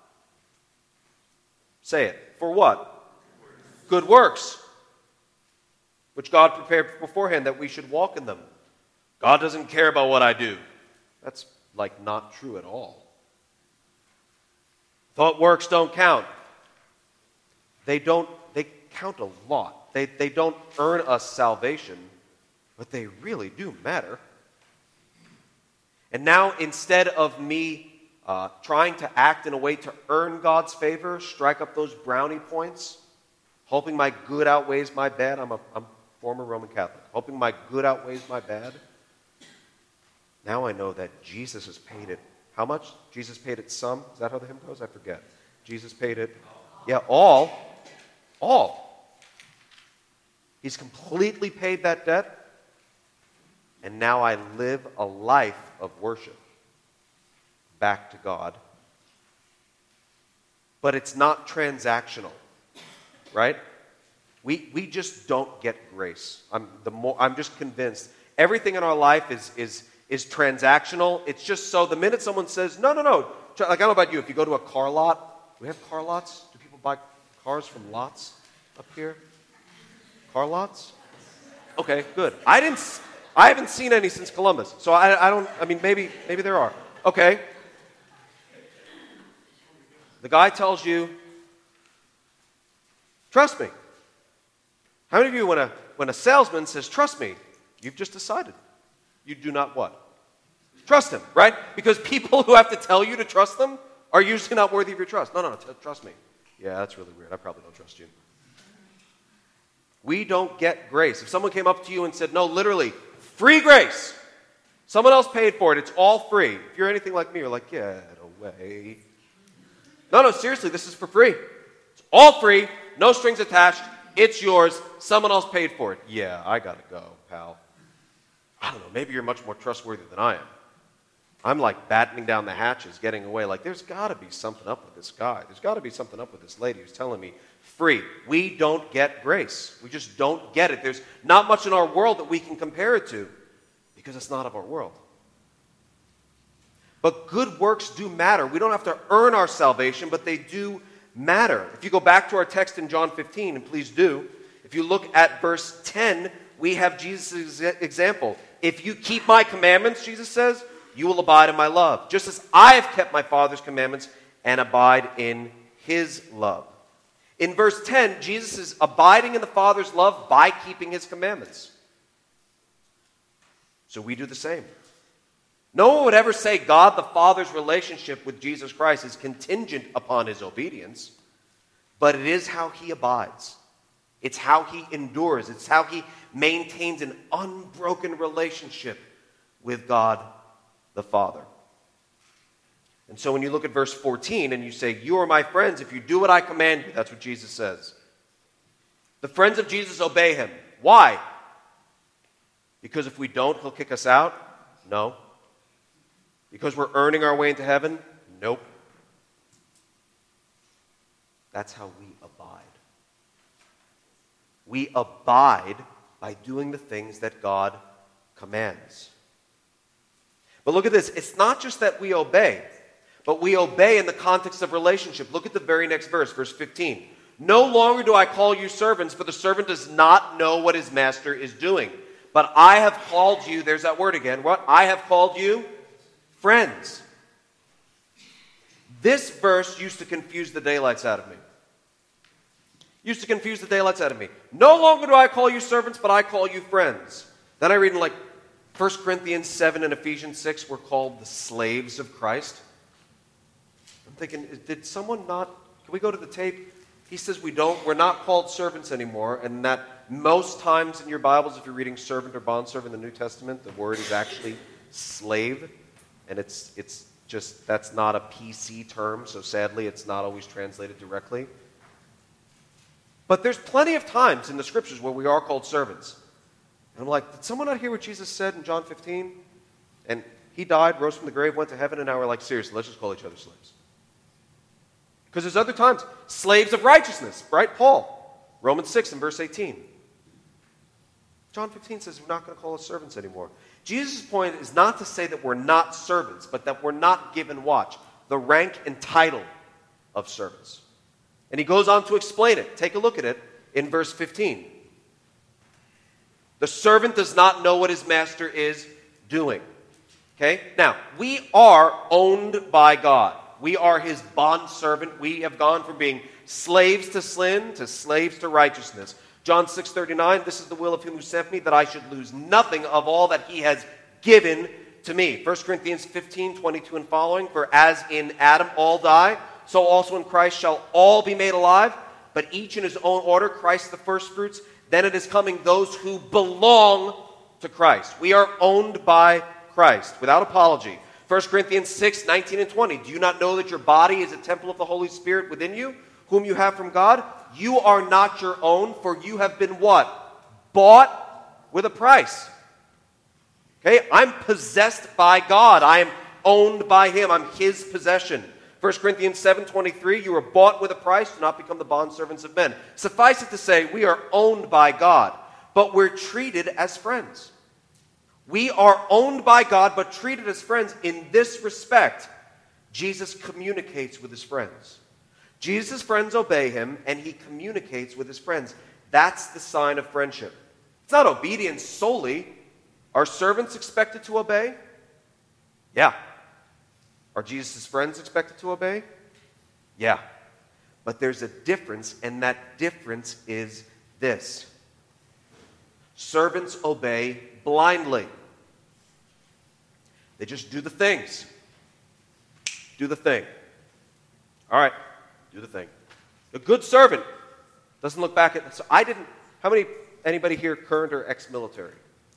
Say it. For what? Good works, which God prepared beforehand that we should walk in them. God doesn't care about what I do. That's like not true at all. Thought works don't count. They don't, they count a lot. They, they don't earn us salvation, but they really do matter. And now, instead of me uh, trying to act in a way to earn God's favor, strike up those brownie points, hoping my good outweighs my bad. I'm a, I'm a former Roman Catholic. Hoping my good outweighs my bad. Now I know that Jesus has paid it. How much? Jesus paid it some? Is that how the hymn goes? I forget. Jesus paid it. Yeah, all. All. He's completely paid that debt. And now I live a life of worship back to God. But it's not transactional, right? We we just don't get grace. I'm the more I'm just convinced everything in our life is is is transactional. It's just so the minute someone says no no no, like I don't know about you, if you go to a car lot, do we have car lots? Do people buy cars from lots up here? Car lots? Okay, good. I didn't. I haven't seen any since Columbus, so I, I don't, I mean, maybe maybe there are. Okay. The guy tells you, trust me. How many of you, when a, when a salesman says, trust me, you've just decided you do not what? Trust him, right? Because people who have to tell you to trust them are usually not worthy of your trust. No, no, no, t- trust me. Yeah, that's really weird. I probably don't trust you. We don't get grace. If someone came up to you and said, no, literally, free grace. Someone else paid for it. It's all free. If you're anything like me, you're like, get away. No, no, seriously, this is for free. It's all free, no strings attached. It's yours. Someone else paid for it. Yeah, I got to go, pal. I don't know, maybe you're much more trustworthy than I am. I'm like battening down the hatches, getting away. Like, there's got to be something up with this guy. There's got to be something up with this lady who's telling me free. We don't get grace. We just don't get it. There's not much in our world that we can compare it to because it's not of our world. But good works do matter. We don't have to earn our salvation, but they do matter. If you go back to our text in John fifteen, and please do, if you look at verse ten, we have Jesus' example. If you keep my commandments, Jesus says, you will abide in my love, just as I have kept my Father's commandments and abide in his love. In verse ten, Jesus is abiding in the Father's love by keeping his commandments. So we do the same. No one would ever say God the Father's relationship with Jesus Christ is contingent upon his obedience, but it is how he abides. It's how he endures. It's how he maintains an unbroken relationship with God the Father. And so when you look at verse fourteen and you say, you are my friends if you do what I command you, that's what Jesus says. The friends of Jesus obey him. Why? Because if we don't, he'll kick us out? No. Because we're earning our way into heaven? Nope. That's how we abide. We abide by doing the things that God commands. But look at this. It's not just that we obey, but we obey in the context of relationship. Look at the very next verse, verse fifteen. No longer do I call you servants, for the servant does not know what his master is doing. But I have called you, there's that word again, what? I have called you friends. This verse used to confuse the daylights out of me. Used to confuse the daylights out of me. No longer do I call you servants, but I call you friends. Then I read in like First Corinthians seven and Ephesians six, we're called the slaves of Christ. I'm thinking, did someone not, can we go to the tape? He says we don't, we're not called servants anymore, and that most times in your Bibles, if you're reading servant or bondservant in the New Testament, the word is actually slave, and it's it's just, that's not a P C term, so sadly it's not always translated directly. But there's plenty of times in the Scriptures where we are called servants. And I'm like, did someone not hear what Jesus said in John fifteen? And he died, rose from the grave, went to heaven, and now we're like, seriously, let's just call each other slaves. Because there's other times, slaves of righteousness, right? Paul, Romans six and verse eighteen. John fifteen says we're not going to call us servants anymore. Jesus' point is not to say that we're not servants, but that we're not given, watch, the rank and title of servants. And he goes on to explain it. Take a look at it in verse fifteen. The servant does not know what his master is doing. Okay? Now, we are owned by God. We are his bondservant. We have gone from being slaves to sin to slaves to righteousness. John six thirty-nine, this is the will of him who sent me, that I should lose nothing of all that he has given to me. First Corinthians fifteen, twenty-two and following, for as in Adam all die, so also in Christ shall all be made alive, but each in his own order, Christ the firstfruits, then it is coming those who belong to Christ. We are owned by Christ, without apology. First Corinthians six, nineteen and twenty, do you not know that your body is a temple of the Holy Spirit within you, whom you have from God? You are not your own, for you have been what? Bought with a price. Okay, I'm possessed by God. I am owned by him. I'm his possession. First Corinthians seven twenty-three, you are bought with a price, do not become the bondservants of men. Suffice it to say, we are owned by God, but we're treated as friends. We are owned by God, but treated as friends. In this respect, Jesus communicates with his friends. Jesus' friends obey him, and he communicates with his friends. That's the sign of friendship. It's not obedience solely. Are servants expected to obey? Yeah. Are Jesus' friends expected to obey? Yeah. But there's a difference, and that difference is this. Servants obey blindly. They just do the things. Do the thing. All right. Do the thing. A good servant doesn't look back at... So I didn't... How many... Anybody here current or ex-military?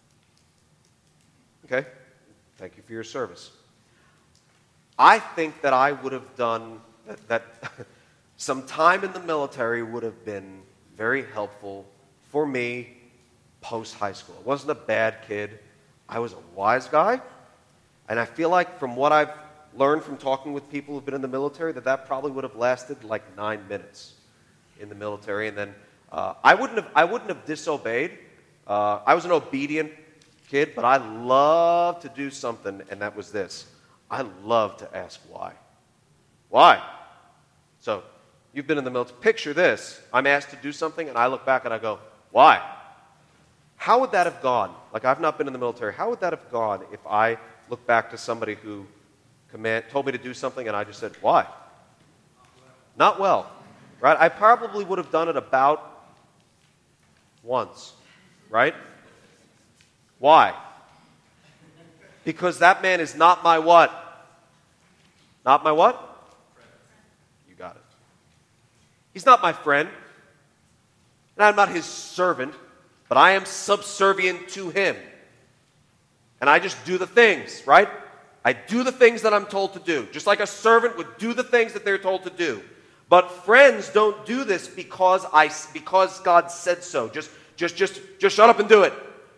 Okay. Thank you for your service. I think that I would have done... That, that some time in the military would have been very helpful for me post-high school. I wasn't a bad kid. I was a wise guy. And I feel like from what I've learned from talking with people who've been in the military that that probably would have lasted like nine minutes in the military, and then uh, I wouldn't have I wouldn't have disobeyed. Uh, I was an obedient kid, but I loved to do something, and that was this: I love to ask why. Why? So you've been in the military. Picture this: I'm asked to do something, and I look back and I go, why? How would that have gone? Like, I've not been in the military. How would that have gone if I look back to somebody who command, told me to do something, and I just said, why? Not well, right? I probably would have done it about once, right? Why? Because that man is not my what? Not my what? You got it. He's not my friend, and I'm not his servant, but I am subservient to him. And I just do the things, right? I do the things that I'm told to do, just like a servant would do the things that they're told to do. But friends don't do this because I because God said so. Just just just just shut up and do it.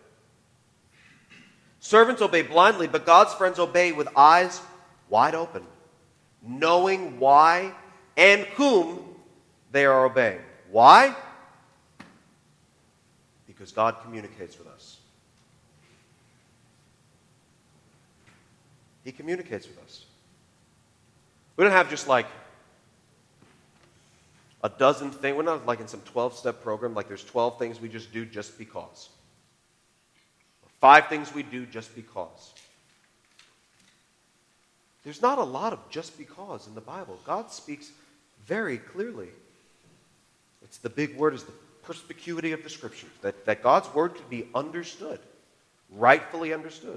Servants obey blindly, but God's friends obey with eyes wide open, knowing why and whom they are obeying. Why? Because God communicates with us. He communicates with us. We don't have just like a dozen things. We're not like in some twelve-step program, like there's twelve things we just do just because. Or five things we do just because. There's not a lot of just because in the Bible. God speaks very clearly. It's the big word is the perspicuity of the Scriptures, that, that God's word can be understood, rightfully understood.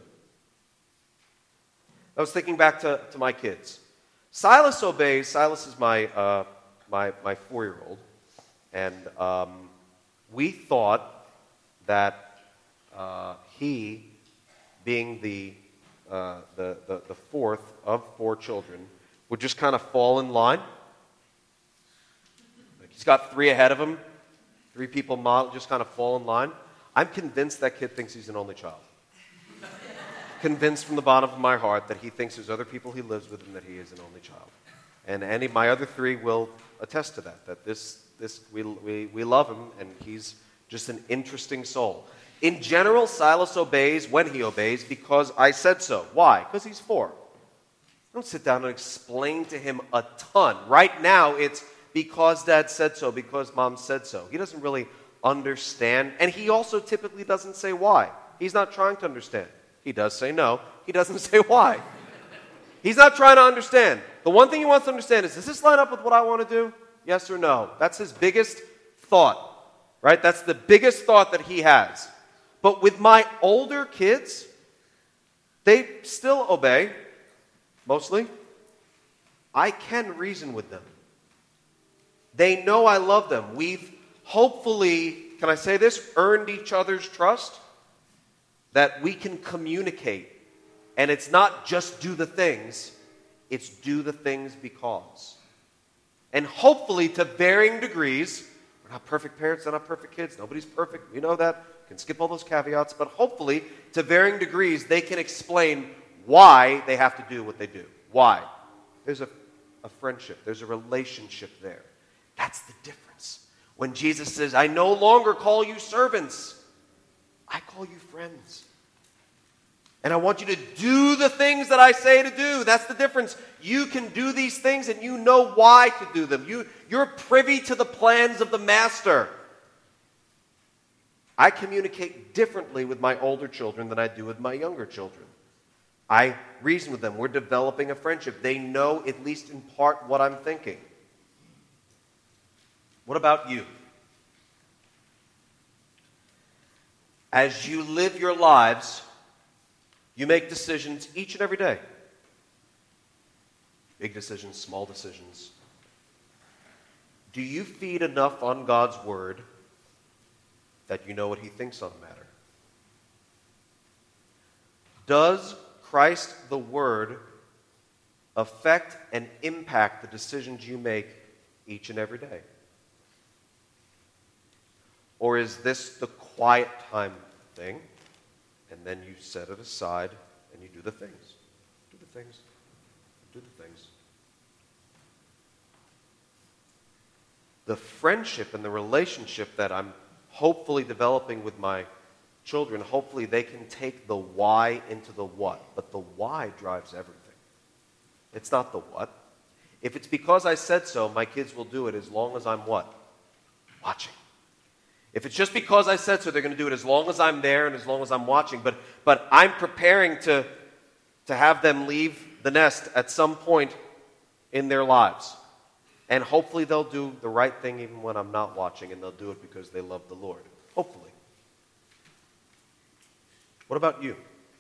I was thinking back to, to my kids. Silas obeys. Silas is my uh, my my four-year-old. And um, we thought that uh, he, being the, uh, the, the, the fourth of four children, would just kind of fall in line. Like he's got three ahead of him, three people model, just kind of fall in line. I'm convinced that kid thinks he's an only child. Convinced from the bottom of my heart that he thinks there's other people he lives with and that he is an only child. And any my other three will attest to that, that this, this we, we, we love him, and he's just an interesting soul. In general, Silas obeys when he obeys because I said so. Why? Because he's four. Don't sit down and explain to him a ton. Right now, it's because Dad said so, because Mom said so. He doesn't really understand, and he also typically doesn't say why. He's not trying to understand. He does say no. He doesn't say why. He's not trying to understand. The one thing he wants to understand is, does this line up with what I want to do? Yes or no? That's his biggest thought, right? That's the biggest thought that he has. But with my older kids, they still obey, mostly. I can reason with them. They know I love them. We've hopefully, can I say this, earned each other's trust. That we can communicate. And it's not just do the things, it's do the things because. And hopefully, to varying degrees, we're not perfect parents, they're not perfect kids, nobody's perfect, we know that, can skip all those caveats, but hopefully, to varying degrees, they can explain why they have to do what they do. Why? There's a, a friendship, there's a relationship there. That's the difference. When Jesus says, I no longer call you servants, I call you friends. And I want you to do the things that I say to do. That's the difference. You can do these things and you know why to do them. You, you're privy to the plans of the Master. I communicate differently with my older children than I do with my younger children. I reason with them. We're developing a friendship. They know, at least in part, what I'm thinking. What about you? As you live your lives, you make decisions each and every day. Big decisions, small decisions. Do you feed enough on God's Word that you know what He thinks on the matter? Does Christ the Word affect and impact the decisions you make each and every day? Or is this the quiet time thing, and then you set it aside and you do the things? Do the things. Do the things. The friendship and the relationship that I'm hopefully developing with my children, hopefully they can take the why into the what. But the why drives everything. It's not the what. If it's because I said so, my kids will do it as long as I'm what? Watching. If it's just because I said so, they're going to do it as long as I'm there and as long as I'm watching. But, but I'm preparing to, to have them leave the nest at some point in their lives. And hopefully they'll do the right thing even when I'm not watching, and they'll do it because they love the Lord. Hopefully. What about you?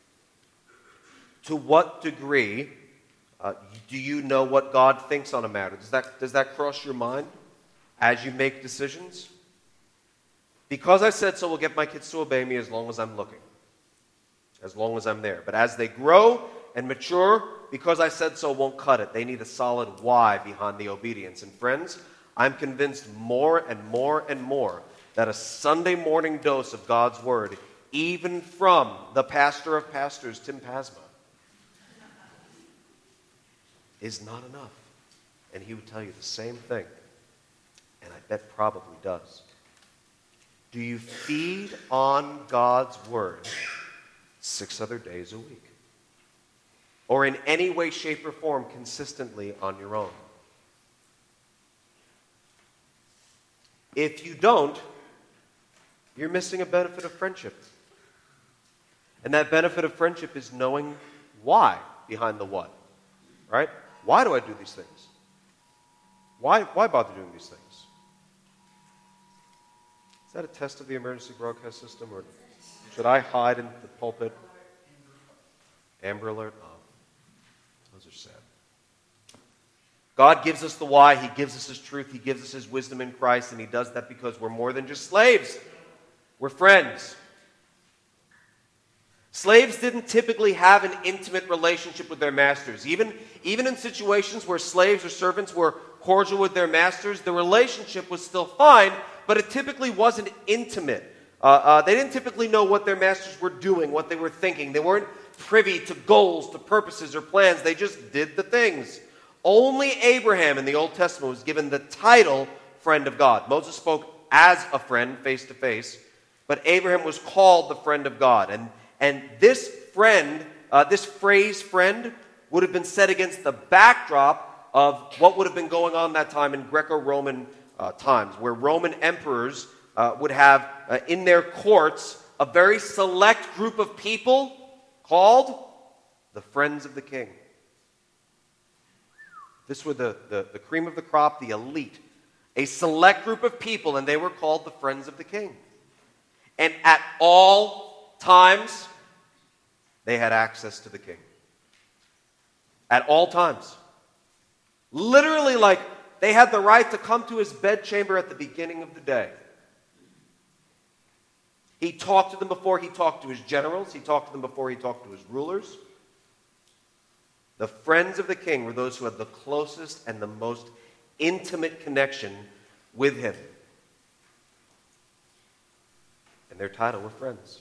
To what degree uh, do you know what God thinks on a matter? Does that, does that cross your mind as you make decisions? Because I said so will get my kids to obey me as long as I'm looking, as long as I'm there. But as they grow and mature, because I said so won't cut it. They need a solid why behind the obedience. And friends, I'm convinced more and more and more that a Sunday morning dose of God's Word, even from the pastor of pastors, Tim Pasma, is not enough. And he would tell you the same thing. And I bet probably does. Do you feed on God's Word six other days a week? Or in any way, shape, or form consistently on your own? If you don't, you're missing a benefit of friendship. And that benefit of friendship is knowing why behind the what. Right? Why do I do these things? Why, why bother doing these things? Is that a test of the emergency broadcast system, or should I hide in the pulpit? Amber Alert? Oh, those are sad. God gives us the why. He gives us His truth. He gives us His wisdom in Christ, and He does that because we're more than just slaves. We're friends. Slaves didn't typically have an intimate relationship with their masters. Even, even in situations where slaves or servants were cordial with their masters, the relationship was still fine, but it typically wasn't intimate. Uh, uh, they didn't typically know what their masters were doing, what they were thinking. They weren't privy to goals, to purposes, or plans. They just did the things. Only Abraham in the Old Testament was given the title friend of God. Moses spoke as a friend, face to face, but Abraham was called the friend of God. And, and this friend, uh, this phrase friend, would have been set against the backdrop of what would have been going on that time in Greco-Roman uh, times, where Roman emperors uh, would have uh, in their courts a very select group of people called the friends of the king. This were the, the, the cream of the crop, the elite, a select group of people, and they were called the friends of the king. And at all times, they had access to the king. At all times. Literally, like, they had the right to come to his bedchamber at the beginning of the day. He talked to them before he talked to his generals. He talked to them before he talked to his rulers. The friends of the king were those who had the closest and the most intimate connection with him. And their title were friends.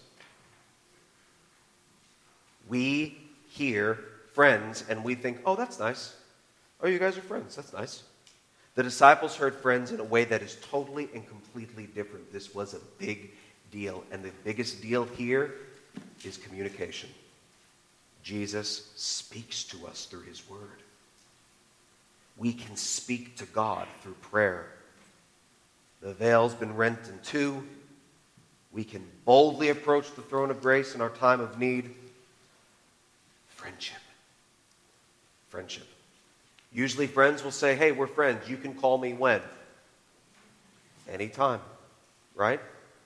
We hear friends and we think, oh, that's nice. Oh, you guys are friends. That's nice. The disciples heard friends in a way that is totally and completely different. This was a big deal. And the biggest deal here is communication. Jesus speaks to us through his word. We can speak to God through prayer. The veil's been rent in two. We can boldly approach the throne of grace in our time of need. Friendship. Friendship. Usually friends will say, hey, we're friends. You can call me when? Anytime. Right?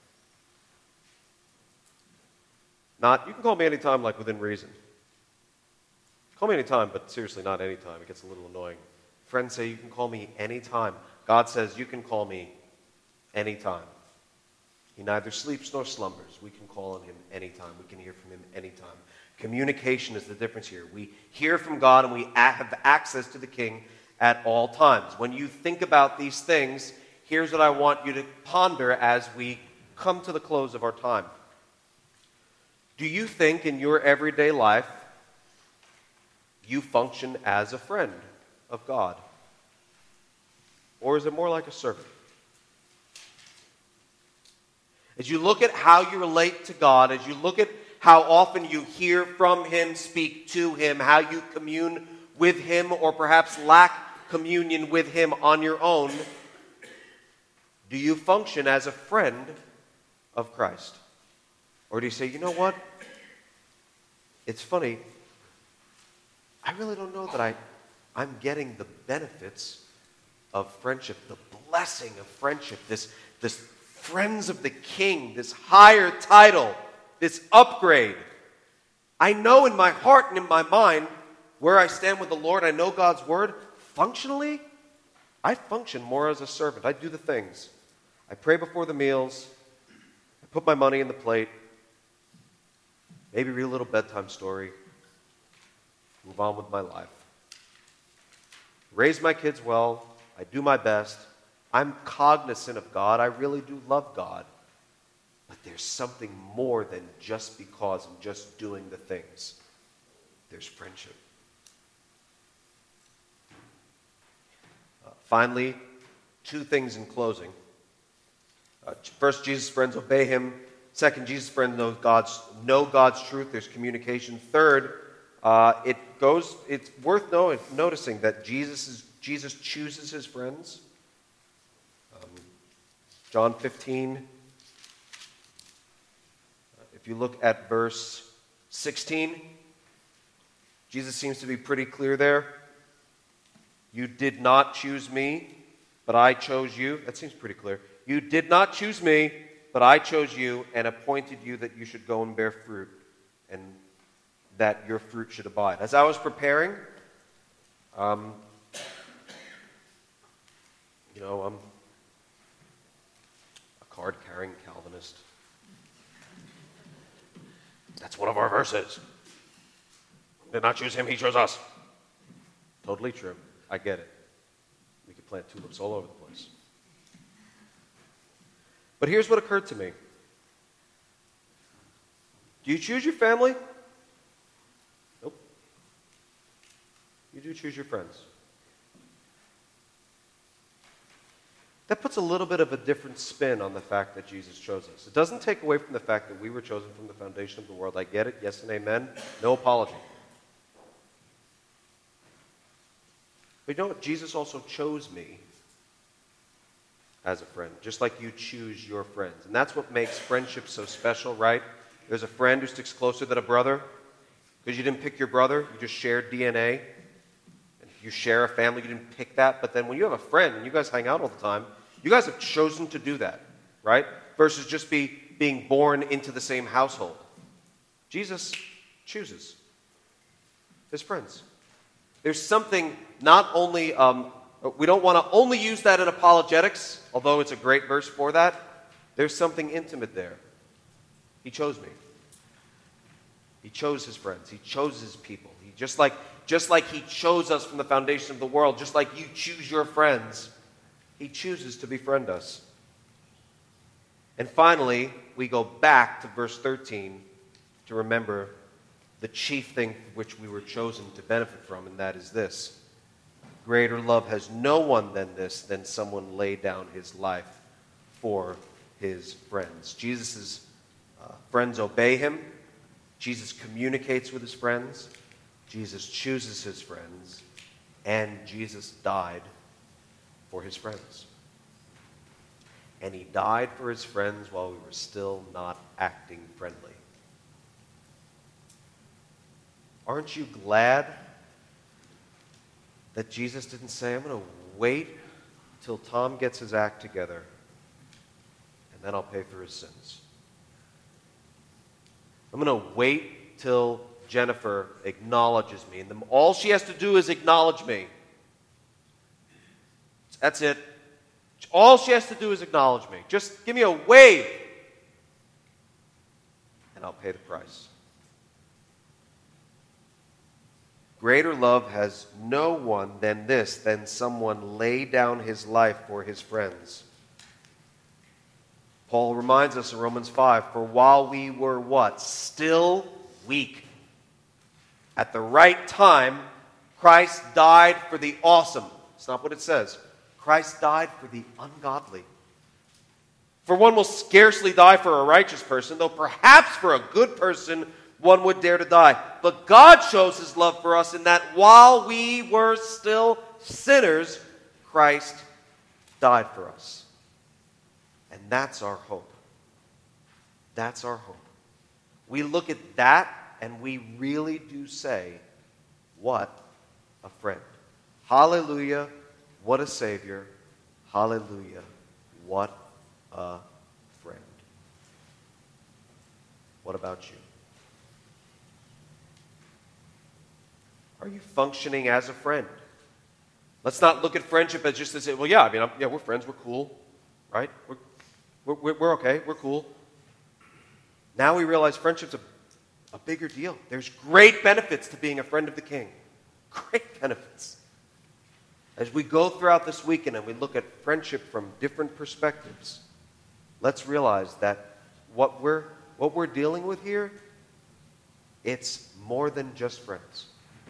Not, you can call me anytime, like within reason. Call me anytime, but seriously, not anytime. It gets a little annoying. Friends say, you can call me anytime. God says, you can call me anytime. He neither sleeps nor slumbers. We can call on him anytime. We can hear from him anytime. Communication is the difference here. We hear from God and we have access to the King at all times. When you think about these things, here's what I want you to ponder as we come to the close of our time. Do you think in your everyday life you function as a friend of God? Or is it more like a servant? As you look at how you relate to God, as you look at how often you hear from him, speak to him, how you commune with him, or perhaps lack communion with him on your own, do you function as a friend of Christ? Or do you say, you know what? It's funny. I really don't know that I, I'm getting the benefits of friendship, the blessing of friendship, this, this friends of the King, this higher title, this upgrade. I know in my heart and in my mind where I stand with the Lord. I know God's word. Functionally, I function more as a servant. I do the things. I pray before the meals. I put my money in the plate. Maybe read a little bedtime story. Move on with my life. Raise my kids well. I do my best. I'm cognizant of God. I really do love God. But there's something more than just because I'm just doing the things. There's friendship. Uh, finally, two things in closing. Uh, first, Jesus' friends obey him. Second, Jesus' friends know God's, know God's truth. There's communication. Third, uh, it goes. It's worth know, noticing that Jesus is, Jesus chooses his friends. Um, John fifteen. If you look at verse sixteen, Jesus seems to be pretty clear there. You did not choose me, but I chose you. That seems pretty clear. You did not choose me, but I chose you and appointed you that you should go and bear fruit, and that your fruit should abide. As I was preparing, um, You know, I'm a card-carrying Calvinist. That's one of our verses. Did not choose him, he chose us. Totally true. I get it. We could plant tulips all over the place. But here's what occurred to me. Do you choose your family? Nope. You do choose your friends. That puts a little bit of a different spin on the fact that Jesus chose us. It doesn't take away from the fact that we were chosen from the foundation of the world. I get it. Yes and amen. No apology. But you know what? Jesus also chose me as a friend, just like you choose your friends. And that's what makes friendship so special, right? There's a friend who sticks closer than a brother because you didn't pick your brother. You just shared D N A. And you share a family. You didn't pick that. But then when you have a friend and you guys hang out all the time, you guys have chosen to do that, right? Versus just be being born into the same household. Jesus chooses his friends. There's something not only, um, we don't want to only use that in apologetics, although it's a great verse for that. There's something intimate there. He chose me. He chose his friends. He chose his people. He, just like, just like he chose us from the foundation of the world, just like you choose your friends, he chooses to befriend us. And finally, we go back to verse thirteen to remember the chief thing for which we were chosen to benefit from, and that is this. Greater love has no one than this, than someone lay down his life for his friends. Jesus' uh, friends obey him. Jesus communicates with his friends. Jesus chooses his friends. And Jesus died for his friends. And he died for his friends while we were still not acting friendly. Aren't you glad that Jesus didn't say, I'm going to wait till Tom gets his act together and then I'll pay for his sins? I'm going to wait till Jennifer acknowledges me, and then all she has to do is acknowledge me. That's it. All she has to do is acknowledge me. Just give me a wave, and I'll pay the price. Greater love has no one than this, than someone lay down his life for his friends. Paul reminds us in Romans five, for while we were what? Still weak. At the right time, Christ died for the awesome. It's not what it says. Christ died for the ungodly. For one will scarcely die for a righteous person, though perhaps for a good person one would dare to die. But God shows his love for us in that while we were still sinners, Christ died for us. And that's our hope. That's our hope. We look at that and we really do say, what a friend. Hallelujah, what a Savior. Hallelujah, what a friend. What about you? Are you functioning as a friend? Let's not look at friendship as just to say, well, yeah, I mean, I'm, yeah, we're friends, we're cool, right? We're, we're, we're okay, we're cool. Now we realize friendship's a, a bigger deal. There's great benefits to being a friend of the King. Great benefits. As we go throughout this weekend and we look at friendship from different perspectives, let's realize that what we're, what we're dealing with here, it's more than just friends.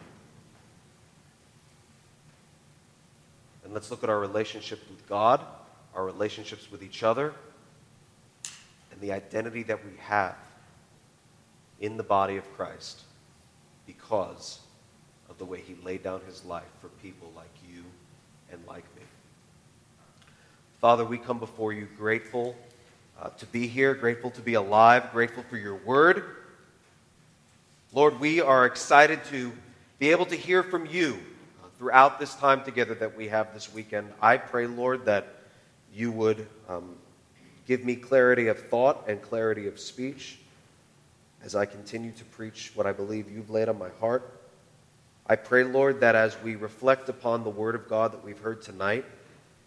And let's look at our relationship with God, our relationships with each other, and the identity that we have in the body of Christ because of the way he laid down his life for people like you and like me. Father, we come before you grateful uh, to be here, grateful to be alive, grateful for your word. Lord, we are excited to be able to hear from you throughout this time together that we have this weekend. I pray, Lord, that you would um, give me clarity of thought and clarity of speech as I continue to preach what I believe you've laid on my heart. I pray, Lord, that as we reflect upon the word of God that we've heard tonight,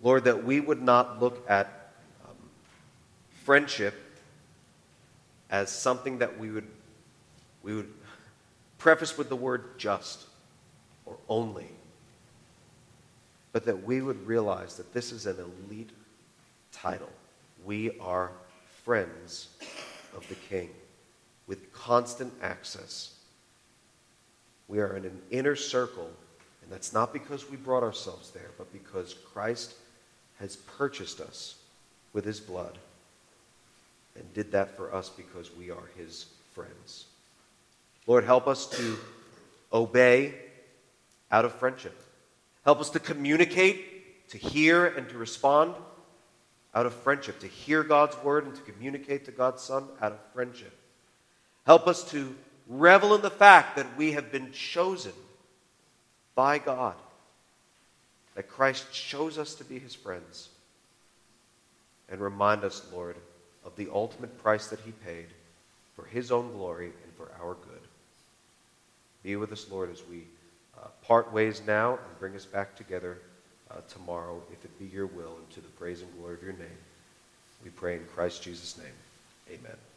Lord, that we would not look at um, friendship as something that we would, we would preface with the word just or only, but that we would realize that this is an elite title. We are friends of the King with constant access. We are in an inner circle, and that's not because we brought ourselves there, but because Christ has purchased us with his blood and did that for us because we are his friends. Lord, help us to obey out of friendship. Help us to communicate, to hear, and to respond out of friendship, to hear God's word and to communicate to God's Son out of friendship. Help us to revel in the fact that we have been chosen by God, that Christ chose us to be his friends. And remind us, Lord, of the ultimate price that he paid for his own glory and for our good. Be with us, Lord, as we uh, part ways now and bring us back together uh, tomorrow, if it be your will, and to the praise and glory of your name. We pray in Christ Jesus' name. Amen.